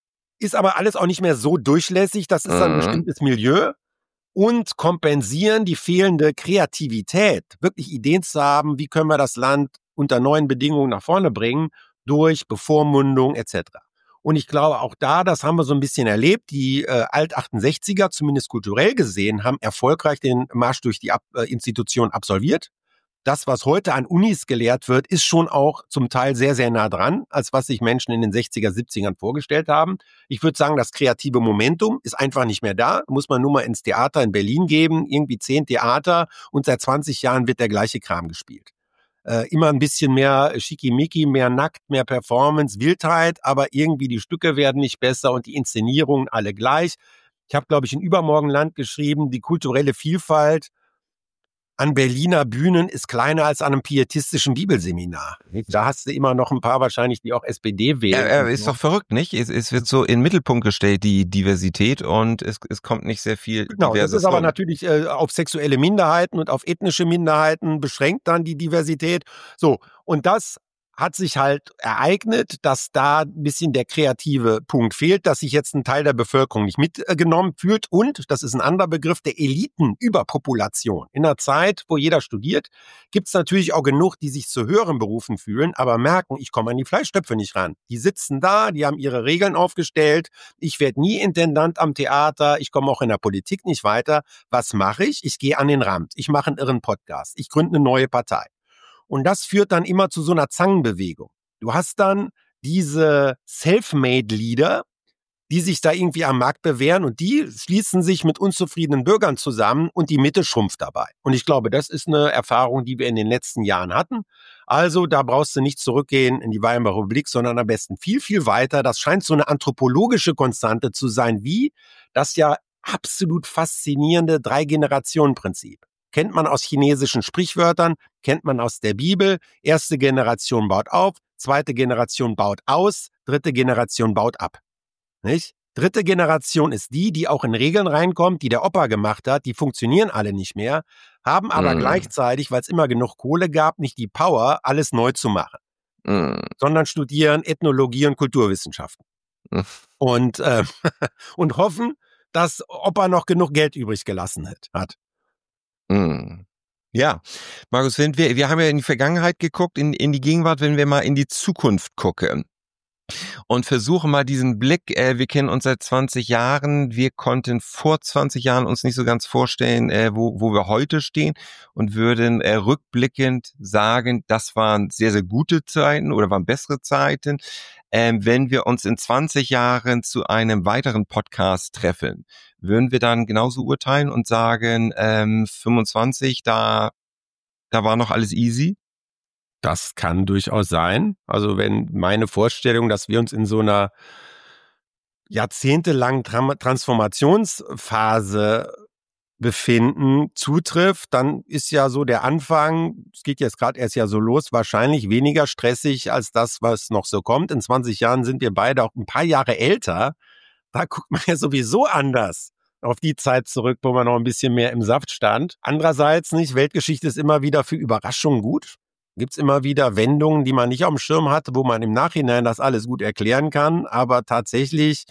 ist aber alles auch nicht mehr so durchlässig. Das ist ein bestimmtes Milieu. Und kompensieren die fehlende Kreativität, wirklich Ideen zu haben, wie können wir das Land unter neuen Bedingungen nach vorne bringen, durch Bevormundung etc. Und ich glaube auch da, das haben wir so ein bisschen erlebt, die Alt-68er, zumindest kulturell gesehen, haben erfolgreich den Marsch durch die Institution absolviert. Das, was heute an Unis gelehrt wird, ist schon auch zum Teil sehr, sehr nah dran, als was sich Menschen in den 60er, 70ern vorgestellt haben. Ich würde sagen, das kreative Momentum ist einfach nicht mehr da. Muss man nur mal ins Theater in Berlin geben, irgendwie 10 Theater und seit 20 Jahren wird der gleiche Kram gespielt. Immer ein bisschen mehr Schickimicki, mehr nackt, mehr Performance, Wildheit, aber irgendwie die Stücke werden nicht besser und die Inszenierungen alle gleich. Ich habe, glaube ich, in Übermorgenland geschrieben, die kulturelle Vielfalt an Berliner Bühnen ist kleiner als an einem pietistischen Bibelseminar. Da hast du immer noch ein paar wahrscheinlich, die auch SPD wählen. Ist doch verrückt, nicht? Es wird so in den Mittelpunkt gestellt, die Diversität, und es kommt nicht sehr viel Genau, Diverses das ist aber rum. natürlich auf sexuelle Minderheiten und auf ethnische Minderheiten beschränkt dann die Diversität. So, und das hat sich halt ereignet, dass da ein bisschen der kreative Punkt fehlt, dass sich jetzt ein Teil der Bevölkerung nicht mitgenommen fühlt und, das ist ein anderer Begriff, der Elitenüberpopulation. In einer Zeit, wo jeder studiert, gibt es natürlich auch genug, die sich zu höheren Berufen fühlen, aber merken, ich komme an die Fleischtöpfe nicht ran. Die sitzen da, die haben ihre Regeln aufgestellt, ich werde nie Intendant am Theater, ich komme auch in der Politik nicht weiter. Was mache ich? Ich gehe an den Rand, ich mache einen irren Podcast, ich gründe eine neue Partei. Und das führt dann immer zu so einer Zangenbewegung. Du hast dann diese Self-Made-Leader, die sich da irgendwie am Markt bewähren und die schließen sich mit unzufriedenen Bürgern zusammen und die Mitte schrumpft dabei. Und ich glaube, das ist eine Erfahrung, die wir in den letzten Jahren hatten. Also da brauchst du nicht zurückgehen in die Weimarer Republik, sondern am besten viel, viel weiter. Das scheint so eine anthropologische Konstante zu sein, wie das ja absolut faszinierende Drei-Generationen-Prinzip. Kennt man aus chinesischen Sprichwörtern, kennt man aus der Bibel. Erste Generation baut auf, zweite Generation baut aus, dritte Generation baut ab. Nicht? Dritte Generation ist die auch in Regeln reinkommt, die der Opa gemacht hat. Die funktionieren alle nicht mehr, haben aber gleichzeitig, weil es immer genug Kohle gab, nicht die Power, alles neu zu machen, sondern studieren Ethnologie und Kulturwissenschaften. Und hoffen, dass Opa noch genug Geld übrig gelassen hat. Ja, Markus, wir haben ja in die Vergangenheit geguckt, in die Gegenwart, wenn wir mal in die Zukunft gucken und versuchen mal diesen Blick, wir kennen uns seit 20 Jahren, wir konnten vor 20 Jahren uns nicht so ganz vorstellen, wo wir heute stehen, und würden rückblickend sagen, das waren sehr, sehr gute Zeiten oder waren bessere Zeiten. Wenn wir uns in 20 Jahren zu einem weiteren Podcast treffen, würden wir dann genauso urteilen und sagen, 25, da war noch alles easy? Das kann durchaus sein. Also wenn meine Vorstellung, dass wir uns in so einer jahrzehntelangen Transformationsphase befinden, zutrifft, dann ist ja so der Anfang, es geht jetzt gerade erst ja so los, wahrscheinlich weniger stressig als das, was noch so kommt. In 20 Jahren sind wir beide auch ein paar Jahre älter. Da guckt man ja sowieso anders auf die Zeit zurück, wo man noch ein bisschen mehr im Saft stand. Andererseits nicht, Weltgeschichte ist immer wieder für Überraschungen gut. Gibt's immer wieder Wendungen, die man nicht auf dem Schirm hatte, wo man im Nachhinein das alles gut erklären kann, aber tatsächlich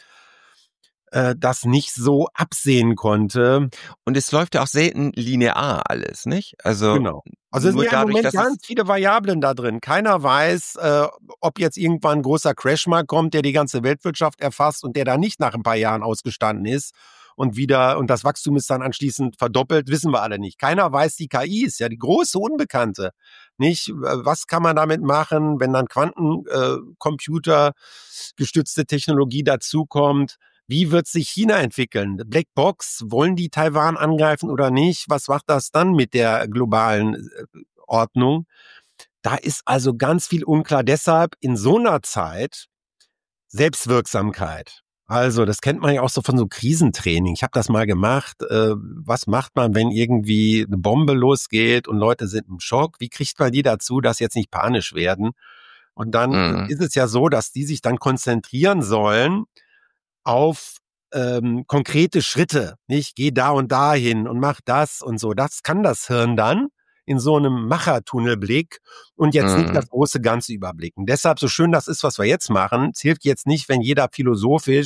das nicht so absehen konnte. Und es läuft ja auch selten linear alles, nicht? Also genau. Also es sind ja im Moment ganz viele Variablen da drin. Keiner weiß, ob jetzt irgendwann ein großer Crash mal kommt, der die ganze Weltwirtschaft erfasst und der da nicht nach ein paar Jahren ausgestanden ist und das Wachstum ist dann anschließend verdoppelt, wissen wir alle nicht. Keiner weiß, die KI ist ja die große Unbekannte. Nicht, was kann man damit machen, wenn dann Quantencomputer-gestützte Technologie dazukommt? Wie wird sich China entwickeln? Blackbox, wollen die Taiwan angreifen oder nicht? Was macht das dann mit der globalen Ordnung? Da ist also ganz viel unklar. Deshalb in so einer Zeit Selbstwirksamkeit. Also das kennt man ja auch so von so Krisentraining. Ich habe das mal gemacht. Was macht man, wenn irgendwie eine Bombe losgeht und Leute sind im Schock? Wie kriegt man die dazu, dass jetzt nicht panisch werden? Und dann ist es ja so, dass die sich dann konzentrieren sollen auf konkrete Schritte. Nicht, geh da und da hin und mach das und so. Das kann das Hirn dann in so einem Machertunnelblick und jetzt nicht das große Ganze überblicken. Deshalb, so schön das ist, was wir jetzt machen, es hilft jetzt nicht, wenn jeder philosophisch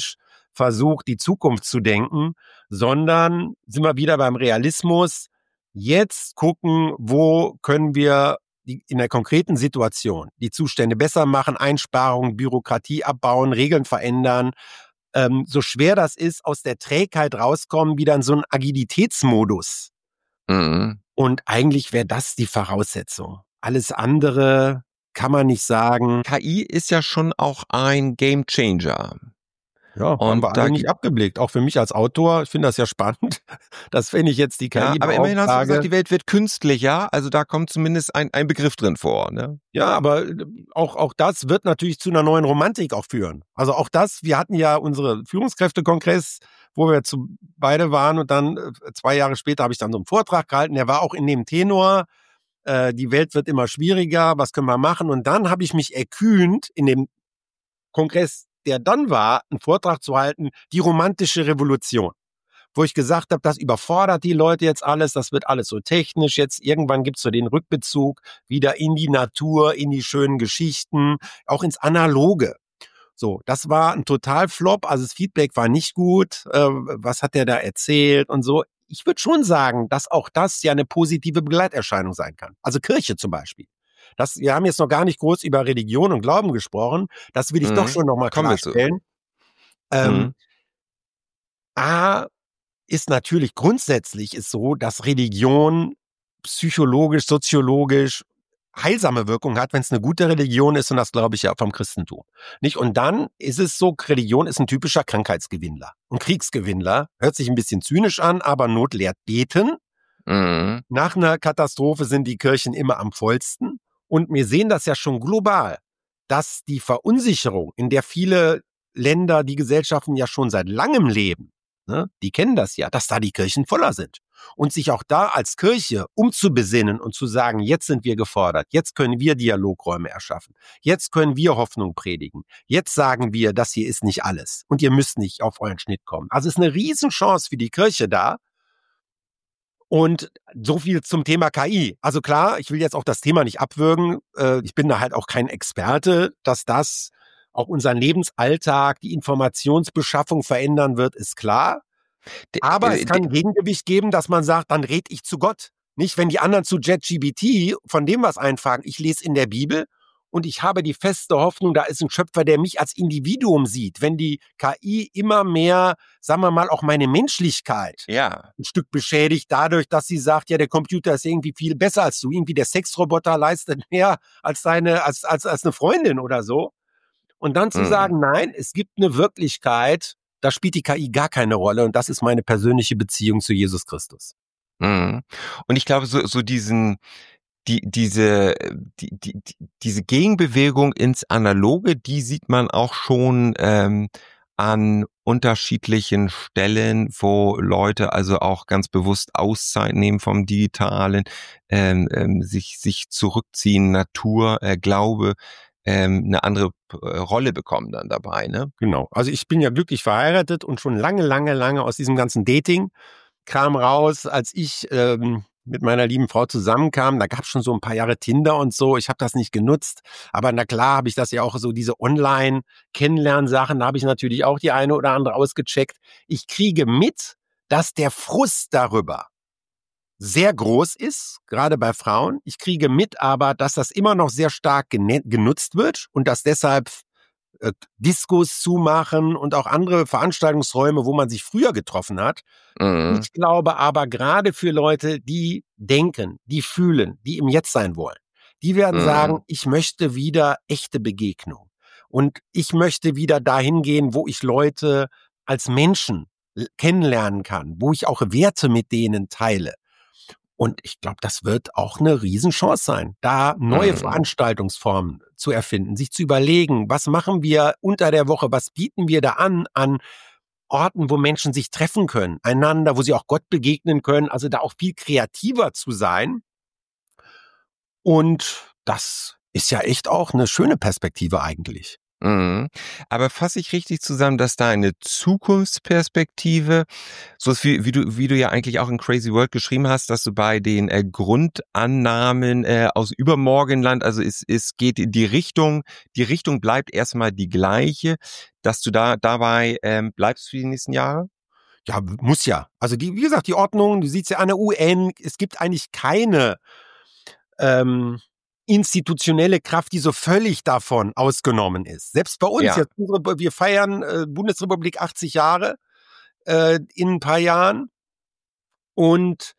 versucht, die Zukunft zu denken, sondern sind wir wieder beim Realismus. Jetzt gucken, wo können wir in der konkreten Situation die Zustände besser machen, Einsparungen, Bürokratie abbauen, Regeln verändern. So schwer das ist, aus der Trägheit rauskommen, wieder in so einen Agilitätsmodus. Mhm. Und eigentlich wäre das die Voraussetzung. Alles andere kann man nicht sagen. KI ist ja schon auch ein Gamechanger. Ja, haben wir alle nicht abgeblickt. Auch für mich als Autor, ich finde das ja spannend, dass wenn ich jetzt die KI ja, aber immerhin hast du gesagt, beauftrage, die Welt wird künstlicher, also da kommt zumindest ein Begriff drin vor. Ne? ja, aber auch das wird natürlich zu einer neuen Romantik auch führen. Also auch das, wir hatten ja unsere Führungskräftekongress, wo wir beide waren und dann 2 Jahre später habe ich dann so einen Vortrag gehalten, der war auch in dem Tenor, die Welt wird immer schwieriger, was können wir machen? Und dann habe ich mich erkühnt, in dem Kongress, der dann war, einen Vortrag zu halten, die romantische Revolution. Wo ich gesagt habe, das überfordert die Leute jetzt alles, das wird alles so technisch, jetzt irgendwann gibt's so den Rückbezug wieder in die Natur, in die schönen Geschichten, auch ins Analoge. So, das war ein Totalflop, also das Feedback war nicht gut, was hat der da erzählt und so. Ich würde schon sagen, dass auch das ja eine positive Begleiterscheinung sein kann. Also Kirche zum Beispiel. Wir haben jetzt noch gar nicht groß über Religion und Glauben gesprochen, das will ich doch schon nochmal klarstellen. A, ist natürlich grundsätzlich ist so, dass Religion psychologisch, soziologisch heilsame Wirkung hat, wenn es eine gute Religion ist, und das glaube ich ja vom Christentum. Nicht? Und dann ist es so, Religion ist ein typischer Krankheitsgewinnler und Kriegsgewinnler. Hört sich ein bisschen zynisch an, aber Not lehrt beten. Mhm. Nach einer Katastrophe sind die Kirchen immer am vollsten. Und wir sehen das ja schon global, dass die Verunsicherung, in der viele Länder, die Gesellschaften ja schon seit langem leben, ne, die kennen das ja, dass da die Kirchen voller sind. Und sich auch da als Kirche umzubesinnen und zu sagen, jetzt sind wir gefordert, jetzt können wir Dialogräume erschaffen, jetzt können wir Hoffnung predigen, jetzt sagen wir, das hier ist nicht alles und ihr müsst nicht auf euren Schnitt kommen. Also es ist eine Riesenchance für die Kirche da. Und so viel zum Thema KI. Also klar, ich will jetzt auch das Thema nicht abwürgen. Ich bin da halt auch kein Experte, dass das auch unseren Lebensalltag, die Informationsbeschaffung verändern wird, ist klar. Aber es kann ein Gegengewicht geben, dass man sagt, dann red ich zu Gott. Nicht, wenn die anderen zu ChatGPT von dem was einfragen. Ich lese in der Bibel und ich habe die feste Hoffnung, da ist ein Schöpfer, der mich als Individuum sieht. Wenn die KI immer mehr, sagen wir mal, auch meine Menschlichkeit ein Stück beschädigt, dadurch, dass sie sagt, ja, der Computer ist irgendwie viel besser als du. Irgendwie der Sexroboter leistet mehr als als eine Freundin oder so. Und dann zu sagen, nein, es gibt eine Wirklichkeit, da spielt die KI gar keine Rolle und das ist meine persönliche Beziehung zu Jesus Christus. Und ich glaube, diese Gegenbewegung ins Analoge, die sieht man auch schon an unterschiedlichen Stellen, wo Leute also auch ganz bewusst Auszeit nehmen vom Digitalen, sich zurückziehen, Natur, Glaube, eine andere Rolle bekommen dann dabei, ne? Genau. Also ich bin ja glücklich verheiratet und schon lange aus diesem ganzen Dating kam raus, als ich mit meiner lieben Frau zusammenkam, da gab es schon so ein paar Jahre Tinder und so, ich habe das nicht genutzt, aber na klar habe ich das ja auch so, diese Online-Kennenlernsachen, da habe ich natürlich auch die eine oder andere ausgecheckt. Ich kriege mit, dass der Frust darüber sehr groß ist, gerade bei Frauen. Ich kriege mit aber, dass das immer noch sehr stark genutzt wird und dass deshalb Diskos zumachen und auch andere Veranstaltungsräume, wo man sich früher getroffen hat. Ich glaube aber gerade für Leute, die denken, die fühlen, die im Jetzt sein wollen, die werden sagen, ich möchte wieder echte Begegnung. Und ich möchte wieder dahin gehen, wo ich Leute als Menschen kennenlernen kann, wo ich auch Werte mit denen teile. Und ich glaube, das wird auch eine Riesenchance sein, da neue Veranstaltungsformen zu erfinden, sich zu überlegen, was machen wir unter der Woche, was bieten wir da an Orten, wo Menschen sich treffen können, einander, wo sie auch Gott begegnen können, also da auch viel kreativer zu sein. Und das ist ja echt auch eine schöne Perspektive eigentlich. Mhm. Aber fasse ich richtig zusammen, dass da eine Zukunftsperspektive, so wie du ja eigentlich auch in Crazy World geschrieben hast, dass du bei den Grundannahmen aus Übermorgenland, also es geht in die Richtung bleibt erstmal die gleiche, dass du da dabei bleibst für die nächsten Jahre? Ja, muss ja. Also wie gesagt, die Ordnung, du siehst ja an der UN, es gibt eigentlich keine ähm, institutionelle Kraft, die so völlig davon ausgenommen ist. Selbst bei uns Ja. jetzt, wir feiern Bundesrepublik 80 Jahre in ein paar Jahren und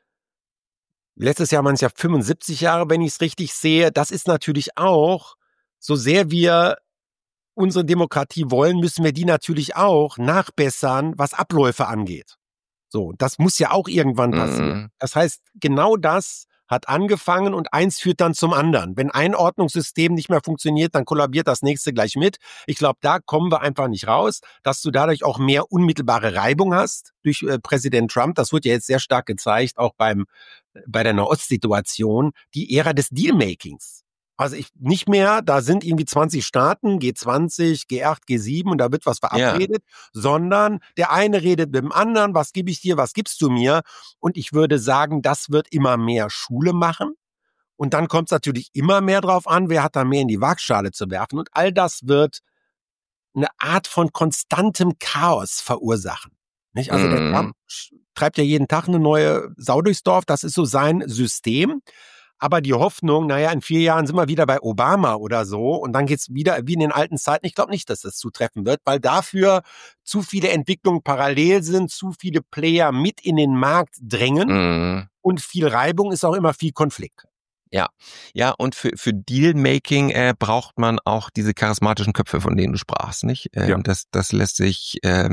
letztes Jahr waren es ja 75 Jahre, wenn ich es richtig sehe. Das ist natürlich auch, so sehr wir unsere Demokratie wollen, müssen wir die natürlich auch nachbessern, was Abläufe angeht. So, das muss ja auch irgendwann passieren. Mhm. Das heißt, genau das hat angefangen und eins führt dann zum anderen. Wenn ein Ordnungssystem nicht mehr funktioniert, dann kollabiert das nächste gleich mit. Ich glaube, da kommen wir einfach nicht raus, dass du dadurch auch mehr unmittelbare Reibung hast durch Präsident Trump. Das wird ja jetzt sehr stark gezeigt, auch bei der Nahost-Situation, die Ära des Dealmakings. Also nicht mehr, da sind irgendwie 20 Staaten, G20, G8, G7 und da wird was Ja. verabredet, sondern der eine redet mit dem anderen, was gebe ich dir, was gibst du mir? Und ich würde sagen, das wird immer mehr Schule machen. Und dann kommt es natürlich immer mehr drauf an, wer hat da mehr in die Waagschale zu werfen. Und all das wird eine Art von konstantem Chaos verursachen. Nicht? Also der Trump Mhm. treibt ja jeden Tag eine neue Sau durchs Dorf, das ist so sein System. Aber die Hoffnung, naja, in 4 Jahren sind wir wieder bei Obama oder so und dann geht's wieder wie in den alten Zeiten. Ich glaube nicht, dass das zutreffen wird, weil dafür zu viele Entwicklungen parallel sind, zu viele Player mit in den Markt drängen Mhm. und viel Reibung ist auch immer viel Konflikt. Ja, ja, und für Dealmaking braucht man auch diese charismatischen Köpfe, von denen du sprachst, nicht? Ja. Das lässt sich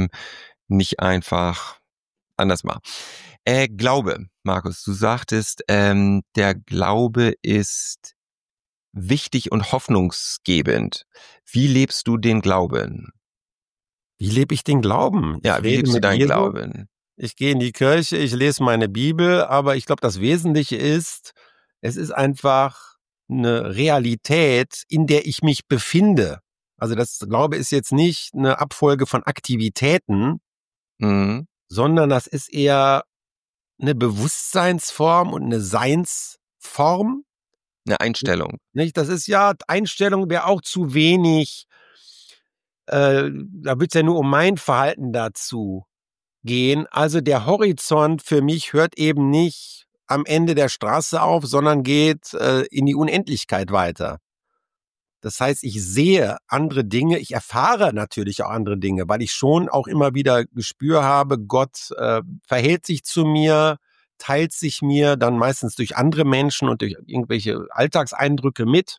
nicht einfach anders machen. Glaube, Markus, du sagtest, der Glaube ist wichtig und hoffnungsgebend. Wie lebst du den Glauben? Wie lebe ich den Glauben? Ich Ja, wie rede lebst du mit deinen Jesus, Glauben? ich gehe in die Kirche, ich lese meine Bibel, aber ich glaube, das Wesentliche ist, es ist einfach eine Realität, in der ich mich befinde. Also das Glaube ist jetzt nicht eine Abfolge von Aktivitäten, Mhm. sondern das ist eher eine Bewusstseinsform und eine Seinsform. Eine Einstellung. Nicht? Das ist ja, Einstellung wäre auch zu wenig. Da wird es ja nur um mein Verhalten dazu gehen. Also der Horizont für mich hört eben nicht am Ende der Straße auf, sondern geht in die Unendlichkeit weiter. Das heißt, ich sehe andere Dinge, ich erfahre natürlich auch andere Dinge, weil ich schon auch immer wieder Gespür habe, Gott verhält sich zu mir, teilt sich mir dann meistens durch andere Menschen und durch irgendwelche Alltagseindrücke mit.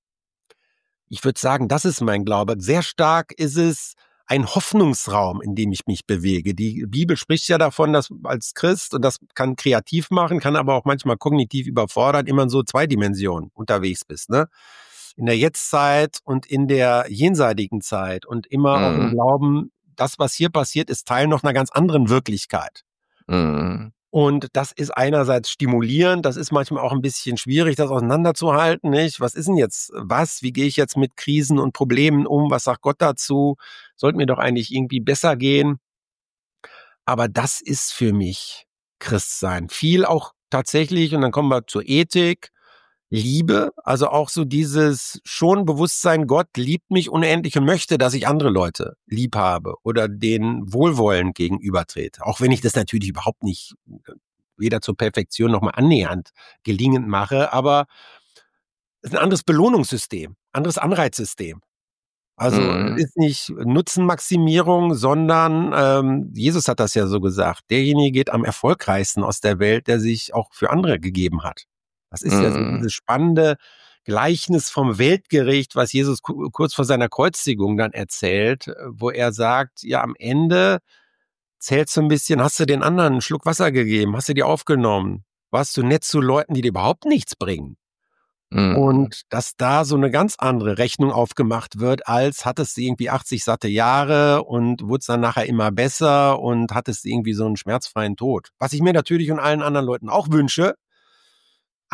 Ich würde sagen, das ist mein Glaube. Sehr stark ist es ein Hoffnungsraum, in dem ich mich bewege. Die Bibel spricht ja davon, dass als Christ, und das kann kreativ machen, kann aber auch manchmal kognitiv überfordern, immer in so 2 Dimensionen unterwegs bist, ne? In der Jetztzeit und in der jenseitigen Zeit und immer auch im Mhm. Glauben, das, was hier passiert, ist Teil noch einer ganz anderen Wirklichkeit. Mhm. Und das ist einerseits stimulierend, das ist manchmal auch ein bisschen schwierig, das auseinanderzuhalten, nicht? Was ist denn jetzt was? Wie gehe ich jetzt mit Krisen und Problemen um? Was sagt Gott dazu? Sollte mir doch eigentlich irgendwie besser gehen. Aber das ist für mich Christsein. Viel auch tatsächlich, und dann kommen wir zur Ethik, Liebe, also auch so dieses schon Bewusstsein, Gott liebt mich unendlich und möchte, dass ich andere Leute lieb habe oder denen wohlwollend gegenübertrete. Auch wenn ich das natürlich überhaupt nicht weder zur Perfektion noch mal annähernd gelingend mache, aber es ist ein anderes Belohnungssystem, anderes Anreizsystem. Also es Mhm. ist nicht Nutzenmaximierung, sondern Jesus hat das ja so gesagt, derjenige geht am erfolgreichsten aus der Welt, der sich auch für andere gegeben hat. Das ist ja so Mhm. dieses spannende Gleichnis vom Weltgericht, was Jesus kurz vor seiner Kreuzigung dann erzählt, wo er sagt, ja, am Ende zählt so ein bisschen, hast du den anderen einen Schluck Wasser gegeben, hast du die aufgenommen, warst du nett zu Leuten, die dir überhaupt nichts bringen? Mhm. Und dass da so eine ganz andere Rechnung aufgemacht wird, als hattest du irgendwie 80 satte Jahre und wurdest dann nachher immer besser und hattest irgendwie so einen schmerzfreien Tod. Was ich mir natürlich und allen anderen Leuten auch wünsche,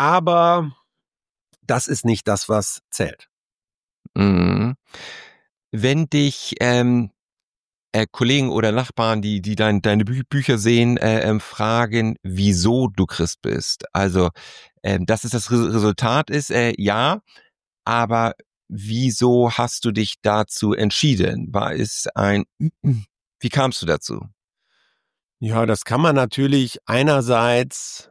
aber das ist nicht das, was zählt. Mhm. Wenn dich Kollegen oder Nachbarn, die deine Bücher sehen, fragen, wieso du Christ bist. Also, dass es das Resultat ist, ja, aber wieso hast du dich dazu entschieden? Wie kamst du dazu? Ja, das kann man natürlich einerseits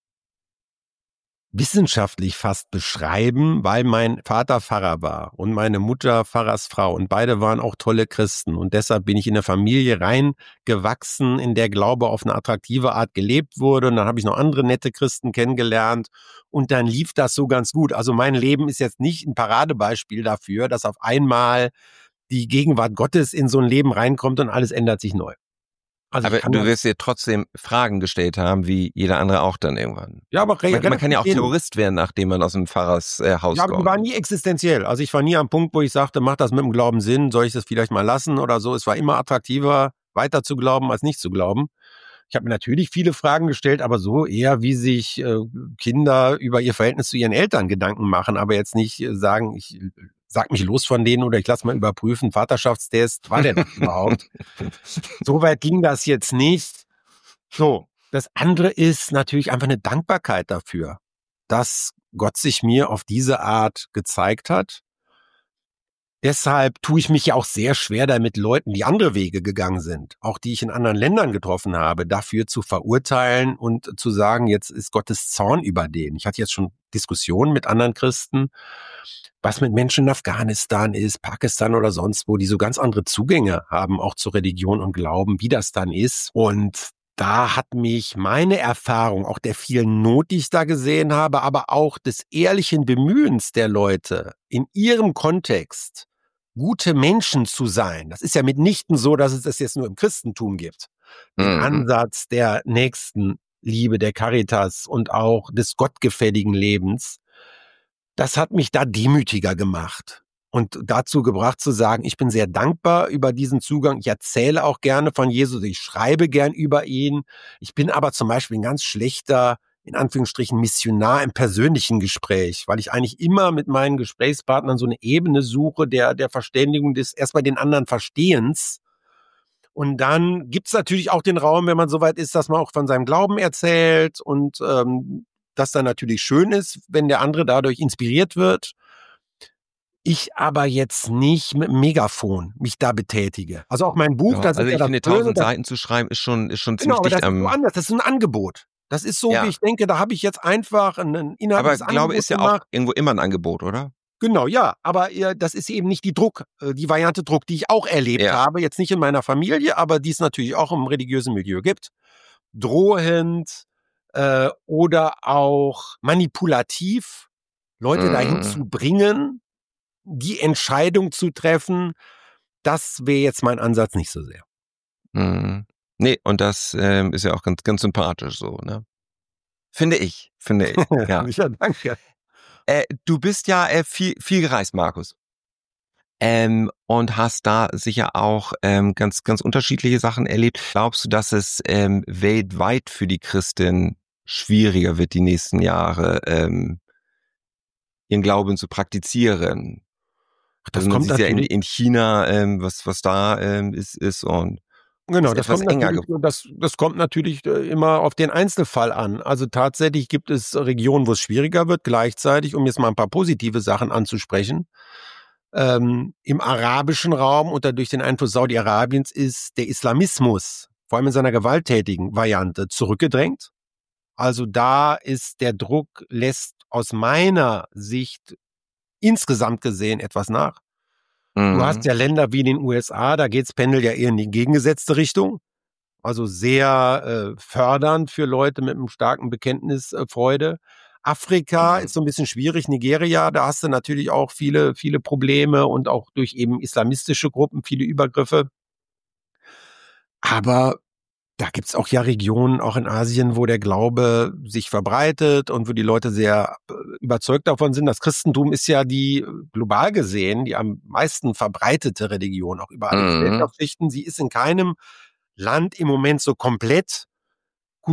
wissenschaftlich fast beschreiben, weil mein Vater Pfarrer war und meine Mutter Pfarrersfrau und beide waren auch tolle Christen und deshalb bin ich in eine Familie reingewachsen, in der Glaube auf eine attraktive Art gelebt wurde und dann habe ich noch andere nette Christen kennengelernt und dann lief das so ganz gut. Also mein Leben ist jetzt nicht ein Paradebeispiel dafür, dass auf einmal die Gegenwart Gottes in so ein Leben reinkommt und alles ändert sich neu. Also Aber du wirst dir trotzdem Fragen gestellt haben, wie jeder andere auch dann irgendwann. ja, aber Man kann ja auch Terrorist werden, nachdem man aus dem Pfarrershaus kommt. Ja, aber die war nie existenziell. Also ich war nie am Punkt, wo ich sagte, macht das mit dem Glauben Sinn, soll ich das vielleicht mal lassen oder so. Es war immer attraktiver, weiter zu glauben, als nicht zu glauben. Ich habe mir natürlich viele Fragen gestellt, aber so eher, wie sich Kinder über ihr Verhältnis zu ihren Eltern Gedanken machen, aber jetzt nicht sagen, ich sag mich los von denen oder ich lasse mal überprüfen, Vaterschaftstest, war der das überhaupt? So weit ging das jetzt nicht. So, das andere ist natürlich einfach eine Dankbarkeit dafür, dass Gott sich mir auf diese Art gezeigt hat. Deshalb tue ich mich ja auch sehr schwer damit, Leuten, die andere Wege gegangen sind, auch die ich in anderen Ländern getroffen habe, dafür zu verurteilen und zu sagen, jetzt ist Gottes Zorn über denen. Ich hatte jetzt schon Diskussionen mit anderen Christen, was mit Menschen in Afghanistan ist, Pakistan oder sonst wo, die so ganz andere Zugänge haben, auch zur Religion und Glauben, wie das dann ist. Und da hat mich meine Erfahrung, auch der vielen Not, die ich da gesehen habe, aber auch des ehrlichen Bemühens der Leute in ihrem Kontext, gute Menschen zu sein. Das ist ja mitnichten so, dass es das jetzt nur im Christentum gibt. Den Ansatz der Nächstenliebe, der Caritas und auch des gottgefälligen Lebens, das hat mich da demütiger gemacht und dazu gebracht zu sagen, ich bin sehr dankbar über diesen Zugang. Ich erzähle auch gerne von Jesus, ich schreibe gern über ihn. Ich bin aber zum Beispiel ein ganz schlechter, in Anführungsstrichen, Missionar im persönlichen Gespräch, weil ich eigentlich immer mit meinen Gesprächspartnern so eine Ebene suche der Verständigung, des erstmal den anderen Verstehens. Und dann gibt's natürlich auch den Raum, wenn man soweit ist, dass man auch von seinem Glauben erzählt und das dann natürlich schön ist, wenn der andere dadurch inspiriert wird. Ich aber jetzt nicht mit Megafon mich da betätige. Also auch mein Buch, Ja, das also ist ja ich das finde, Böse, 1000 Seiten zu schreiben, ist schon genau, ziemlich aber das dicht ist so am... anders. Das ist ein Angebot. Das ist so, Ja, wie ich denke, da habe ich jetzt einfach ein aber inhaltliches Glaube Angebot ist ja auch gemacht. irgendwo immer ein Angebot, oder? Genau, ja, aber das ist eben nicht die Variante Druck, die ich auch erlebt Ja. habe, jetzt nicht in meiner Familie, aber die es natürlich auch im religiösen Milieu gibt. Drohend oder auch manipulativ Leute dahin zu bringen, die Entscheidung zu treffen, das wäre jetzt mein Ansatz nicht so sehr. Mhm. Nee, und das ist ja auch ganz, ganz sympathisch so, ne? Finde ich, ja. Ja, danke. Du bist ja viel gereist, Markus. Und hast da sicher auch ganz, ganz unterschiedliche Sachen erlebt. Glaubst du, dass es weltweit für die Christin schwieriger wird, die nächsten Jahre ihren Glauben zu praktizieren? Das Also man kommt sieht ja natürlich. in China, was da ist und Genau, ist das etwas kommt enger natürlich, geworden. das kommt natürlich immer auf den Einzelfall an. Also tatsächlich gibt es Regionen, wo es schwieriger wird. Gleichzeitig, um jetzt mal ein paar positive Sachen anzusprechen, im arabischen Raum unter durch den Einfluss Saudi-Arabiens ist der Islamismus, vor allem in seiner gewalttätigen Variante, zurückgedrängt. Also da ist der Druck, lässt aus meiner Sicht insgesamt gesehen etwas nach. Du hast Mhm. ja Länder wie in den USA, da geht's Pendel ja eher in die gegengesetzte Richtung. Also sehr fördernd für Leute mit einem starken Bekenntnis Freude. Afrika ist so ein bisschen schwierig. Nigeria, da hast du natürlich auch viele, viele Probleme und auch durch eben islamistische Gruppen viele Übergriffe. Aber da gibt's auch ja Regionen, auch in Asien, wo der Glaube sich verbreitet und wo die Leute sehr überzeugt davon sind. Das Christentum ist ja die, global gesehen, die am meisten verbreitete Religion, auch über alle Gesellschaftsschichten. Sie ist in keinem Land im Moment so komplett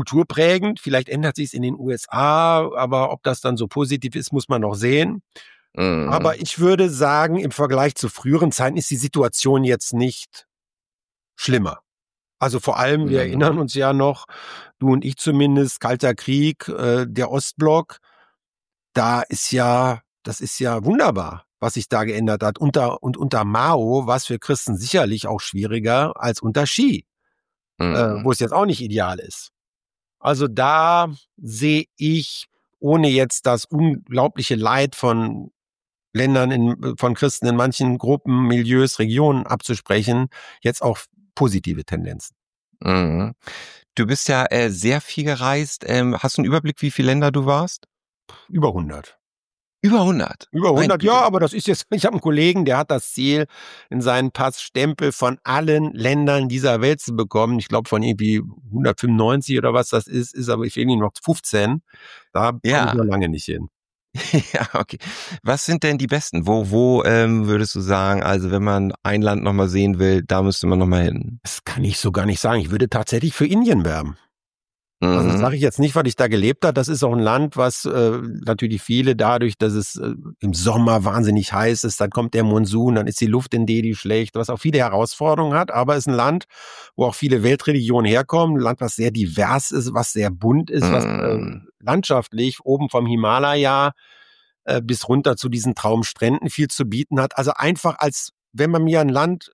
kulturprägend. Vielleicht ändert sich es in den USA, aber ob das dann so positiv ist, muss man noch sehen. Aber ich würde sagen, im Vergleich zu früheren Zeiten ist die Situation jetzt nicht schlimmer. Also vor allem, wir erinnern uns ja noch, du und ich zumindest, Kalter Krieg, der Ostblock, das ist ja wunderbar, was sich da geändert hat. Unter Mao war es für Christen sicherlich auch schwieriger als unter Xi, wo es jetzt auch nicht ideal ist. Also da sehe ich, ohne jetzt das unglaubliche Leid von Ländern, von Christen in manchen Gruppen, Milieus, Regionen abzusprechen, jetzt auch positive Tendenzen. Mhm. Du bist ja sehr viel gereist. Hast du einen Überblick, wie viele Länder du warst? Über 100. Über 100? Über 100, ja, aber das ist jetzt, ich habe einen Kollegen, der hat das Ziel, in seinen Pass Stempel von allen Ländern dieser Welt zu bekommen. Ich glaube von irgendwie 195 oder was das ist aber ich fehlen ihm noch 15. Da komme ich noch lange nicht hin. Ja, okay. Was sind denn die besten? Wo würdest du sagen, also wenn man ein Land nochmal sehen will, da müsste man nochmal hin? Das kann ich so gar nicht sagen. Ich würde tatsächlich für Indien werben. Also das sage ich jetzt nicht, weil ich da gelebt habe. Das ist auch ein Land, was natürlich viele dadurch, dass es im Sommer wahnsinnig heiß ist, dann kommt der Monsun, dann ist die Luft in Delhi schlecht, was auch viele Herausforderungen hat. Aber es ist ein Land, wo auch viele Weltreligionen herkommen. Ein Land, was sehr divers ist, was sehr bunt ist, was landschaftlich oben vom Himalaya bis runter zu diesen Traumstränden viel zu bieten hat. Also einfach als, wenn man mich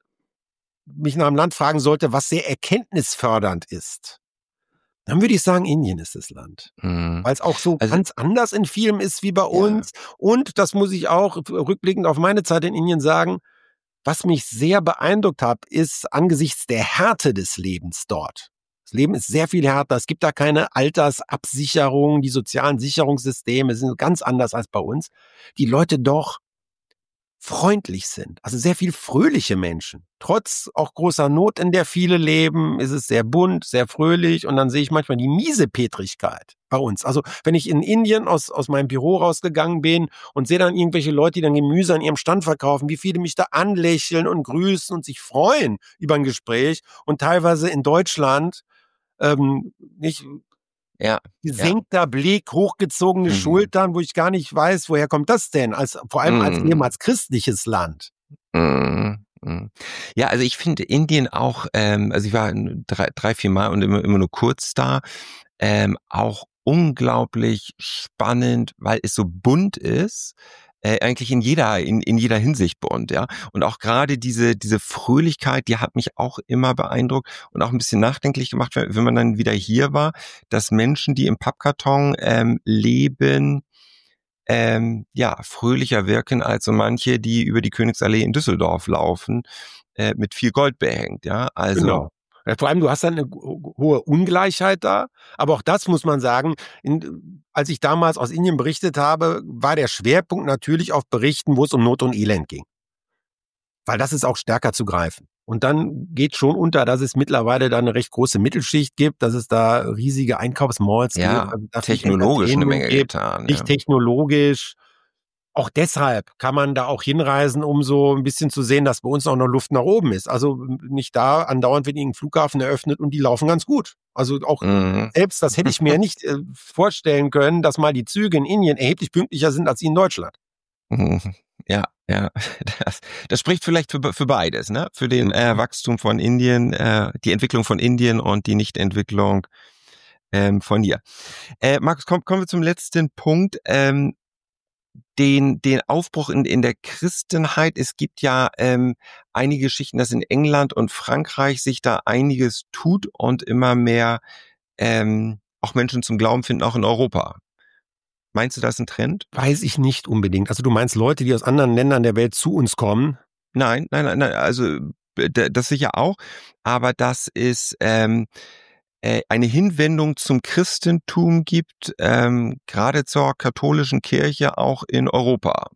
nach einem Land fragen sollte, was sehr erkenntnisfördernd ist, dann würde ich sagen, Indien ist das Land. Weil es auch so ganz anders in vielem ist wie bei uns. Und das muss ich auch rückblickend auf meine Zeit in Indien sagen, was mich sehr beeindruckt hat, ist angesichts der Härte des Lebens dort. Das Leben ist sehr viel härter. Es gibt da keine Altersabsicherung, die sozialen Sicherungssysteme sind ganz anders als bei uns. Die Leute doch freundlich sind, also sehr viel fröhliche Menschen. Trotz auch großer Not, in der viele leben, ist es sehr bunt, sehr fröhlich und dann sehe ich manchmal die Miesepetrigkeit bei uns. Also wenn ich in Indien aus meinem Büro rausgegangen bin und sehe dann irgendwelche Leute, die dann Gemüse an ihrem Stand verkaufen, wie viele mich da anlächeln und grüßen und sich freuen über ein Gespräch und teilweise in Deutschland nicht gesenkter Blick, hochgezogene Schultern, wo ich gar nicht weiß, woher kommt das denn? Vor allem als ehemals christliches Land. Ja, also ich finde Indien auch, also ich war 3-4 Mal und immer nur kurz da, auch unglaublich spannend, weil es so bunt ist. Eigentlich in jeder Hinsicht bunt, ja. Und auch gerade diese Fröhlichkeit, die hat mich auch immer beeindruckt und auch ein bisschen nachdenklich gemacht, wenn man dann wieder hier war, dass Menschen, die im Pappkarton leben, fröhlicher wirken als so manche, die über die Königsallee in Düsseldorf laufen, mit viel Gold behängt, ja. Also genau. Vor allem, du hast dann eine hohe Ungleichheit da. Aber auch das muss man sagen, als ich damals aus Indien berichtet habe, war der Schwerpunkt natürlich auf Berichten, wo es um Not und Elend ging. Weil das ist auch stärker zu greifen. Und dann geht schon unter, dass es mittlerweile da eine recht große Mittelschicht gibt, dass es da riesige Einkaufsmalls gibt. Also technologisch eine Menge getan. Nicht technologisch. Auch deshalb kann man da auch hinreisen, um so ein bisschen zu sehen, dass bei uns auch noch Luft nach oben ist. Also nicht da andauernd wird irgendein Flughafen eröffnet und die laufen ganz gut. Also auch selbst, das hätte ich mir nicht vorstellen können, dass mal die Züge in Indien erheblich pünktlicher sind als die in Deutschland. Ja, das spricht vielleicht für beides, ne? Für den Wachstum von Indien, die Entwicklung von Indien und die Nichtentwicklung von hier. Markus, kommen wir zum letzten Punkt. Den Aufbruch in der Christenheit. Es gibt ja einige Geschichten, dass in England und Frankreich sich da einiges tut und immer mehr auch Menschen zum Glauben finden, auch in Europa. Meinst du, das ist ein Trend? Weiß ich nicht unbedingt. Also du meinst Leute, die aus anderen Ländern der Welt zu uns kommen? Nein. Also das sicher auch. Aber das ist eine Hinwendung zum Christentum gibt, gerade zur katholischen Kirche auch in Europa.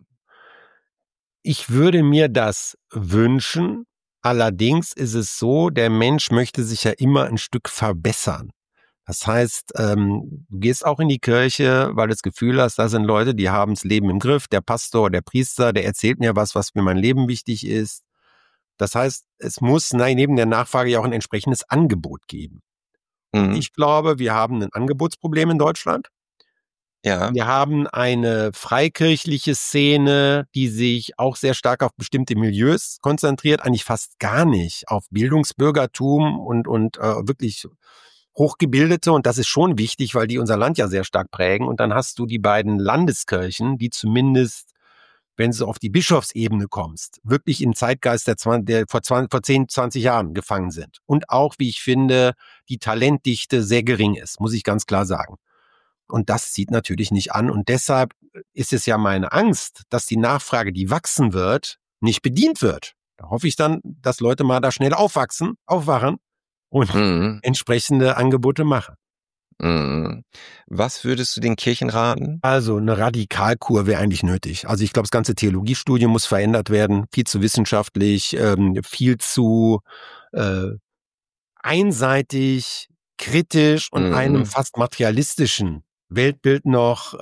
Ich würde mir das wünschen. Allerdings ist es so, der Mensch möchte sich ja immer ein Stück verbessern. Das heißt, du gehst auch in die Kirche, weil du das Gefühl hast, da sind Leute, die haben das Leben im Griff. Der Pastor, der Priester, der erzählt mir was für mein Leben wichtig ist. Das heißt, es muss neben der Nachfrage ja auch ein entsprechendes Angebot geben. Ich glaube, wir haben ein Angebotsproblem in Deutschland. Ja. Wir haben eine freikirchliche Szene, die sich auch sehr stark auf bestimmte Milieus konzentriert, eigentlich fast gar nicht auf Bildungsbürgertum und wirklich Hochgebildete. Und das ist schon wichtig, weil die unser Land ja sehr stark prägen. Und dann hast du die beiden Landeskirchen, die zumindest, wenn du auf die Bischofsebene kommst, wirklich im Zeitgeist der vor 10, 20 Jahren gefangen sind. Und auch, wie ich finde, die Talentdichte sehr gering ist, muss ich ganz klar sagen. Und das zieht natürlich nicht an. Und deshalb ist es ja meine Angst, dass die Nachfrage, die wachsen wird, nicht bedient wird. Da hoffe ich dann, dass Leute mal da schnell aufwachen und entsprechende Angebote machen. Was würdest du den Kirchen raten? Also eine Radikalkur wäre eigentlich nötig. Also ich glaube, das ganze Theologiestudium muss verändert werden. Viel zu wissenschaftlich, viel zu einseitig, kritisch und einem fast materialistischen Weltbild noch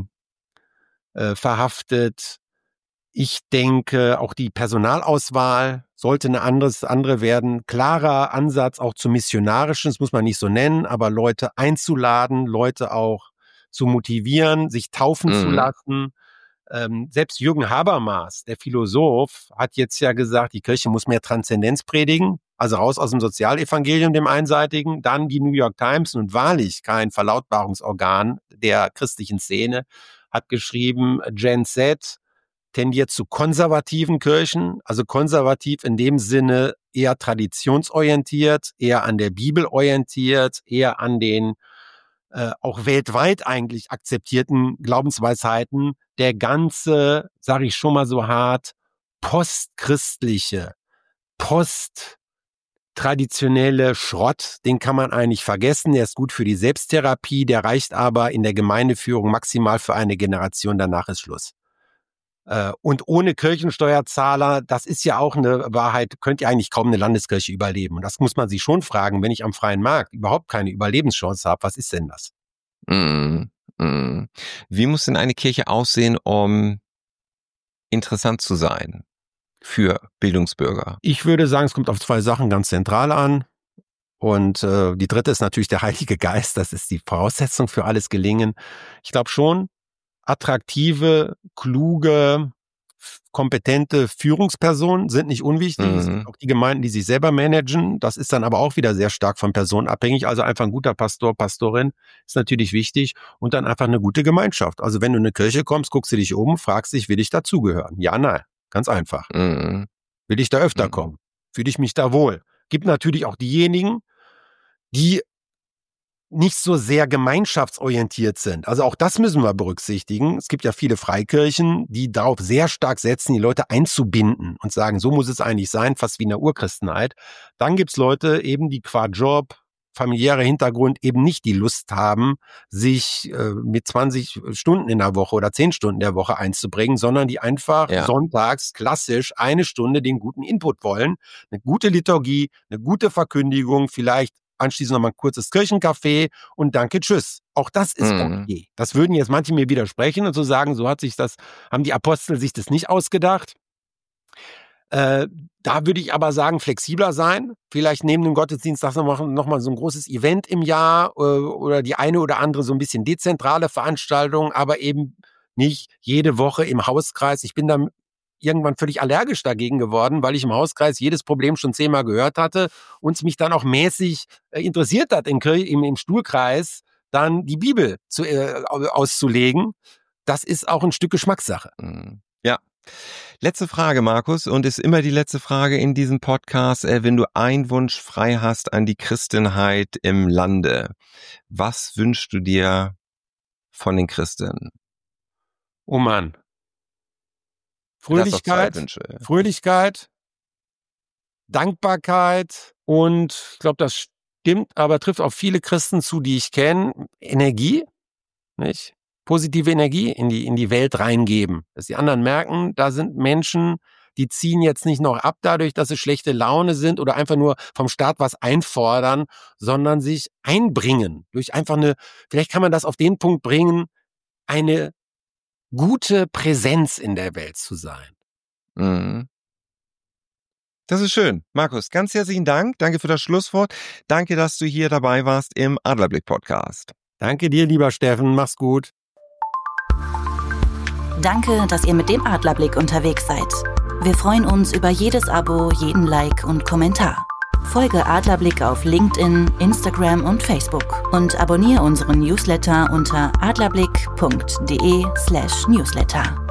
verhaftet. Ich denke, auch die Personalauswahl sollte eine andere werden. Klarer Ansatz auch zum Missionarischen, das muss man nicht so nennen, aber Leute einzuladen, Leute auch zu motivieren, sich taufen zu lassen. Selbst Jürgen Habermas, der Philosoph, hat jetzt ja gesagt, die Kirche muss mehr Transzendenz predigen, also raus aus dem Sozialevangelium, dem einseitigen. Dann die New York Times, und wahrlich kein Verlautbarungsorgan der christlichen Szene, hat geschrieben, Gen Z tendiert zu konservativen Kirchen, also konservativ in dem Sinne eher traditionsorientiert, eher an der Bibel orientiert, eher an den auch weltweit eigentlich akzeptierten Glaubensweisheiten. Der ganze, sage ich schon mal so hart, postchristliche, posttraditionelle Schrott, den kann man eigentlich vergessen. Der ist gut für die Selbsttherapie, der reicht aber in der Gemeindeführung maximal für eine Generation, danach ist Schluss. Und ohne Kirchensteuerzahler, das ist ja auch eine Wahrheit, könnt ihr eigentlich kaum eine Landeskirche überleben. Und das muss man sich schon fragen, wenn ich am freien Markt überhaupt keine Überlebenschance habe, was ist denn das? Wie muss denn eine Kirche aussehen, um interessant zu sein für Bildungsbürger? Ich würde sagen, es kommt auf 2 Sachen ganz zentral an. Und die dritte ist natürlich der Heilige Geist. Das ist die Voraussetzung für alles Gelingen. Ich glaube schon, attraktive, kluge, kompetente Führungspersonen sind nicht unwichtig. Es gibt auch die Gemeinden, die sich selber managen. Das ist dann aber auch wieder sehr stark von Personen abhängig. Also einfach ein guter Pastor, Pastorin ist natürlich wichtig. Und dann einfach eine gute Gemeinschaft. Also wenn du in eine Kirche kommst, guckst du dich um, fragst dich, will ich dazugehören? Ja, nein. Ganz einfach. Will ich da öfter kommen? Fühle ich mich da wohl? Gibt natürlich auch diejenigen, die nicht so sehr gemeinschaftsorientiert sind. Also auch das müssen wir berücksichtigen. Es gibt ja viele Freikirchen, die darauf sehr stark setzen, die Leute einzubinden und sagen, so muss es eigentlich sein, fast wie in der Urchristenheit. Dann gibt's Leute eben, die qua Job, familiärer Hintergrund eben nicht die Lust haben, sich mit 20 Stunden in der Woche oder 10 Stunden in der Woche einzubringen, sondern die einfach sonntags klassisch 1 Stunde den guten Input wollen. Eine gute Liturgie, eine gute Verkündigung, vielleicht anschließend nochmal ein kurzes Kirchencafé und danke, tschüss. Auch das ist okay. Das würden jetzt manche mir widersprechen und so sagen, so haben die Apostel sich das nicht ausgedacht. Da würde ich aber sagen, flexibler sein. Vielleicht neben dem Gottesdienst noch mal so ein großes Event im Jahr oder die eine oder andere so ein bisschen dezentrale Veranstaltung, aber eben nicht jede Woche im Hauskreis. Ich bin da irgendwann völlig allergisch dagegen geworden, weil ich im Hauskreis jedes Problem schon 10-mal gehört hatte und es mich dann auch mäßig interessiert hat, im Stuhlkreis dann die Bibel auszulegen. Das ist auch ein Stück Geschmackssache. Ja. Letzte Frage, Markus, und ist immer die letzte Frage in diesem Podcast. Wenn du einen Wunsch frei hast an die Christenheit im Lande, was wünschst du dir von den Christen? Oh Mann. Fröhlichkeit, Dankbarkeit und ich glaube, das stimmt, aber trifft auf viele Christen zu, die ich kenne. Energie, nicht? Positive Energie in die Welt reingeben. Dass die anderen merken, da sind Menschen, die ziehen jetzt nicht noch ab dadurch, dass sie schlechte Laune sind oder einfach nur vom Staat was einfordern, sondern sich einbringen. Durch einfach vielleicht kann man das auf den Punkt bringen, eine gute Präsenz in der Welt zu sein. Das ist schön. Markus, ganz herzlichen Dank. Danke für das Schlusswort. Danke, dass du hier dabei warst im Adlerblick-Podcast. Danke dir, lieber Steffen. Mach's gut. Danke, dass ihr mit dem Adlerblick unterwegs seid. Wir freuen uns über jedes Abo, jeden Like und Kommentar. Folge Adlerblick auf LinkedIn, Instagram und Facebook und abonniere unseren Newsletter unter adlerblick.de/newsletter.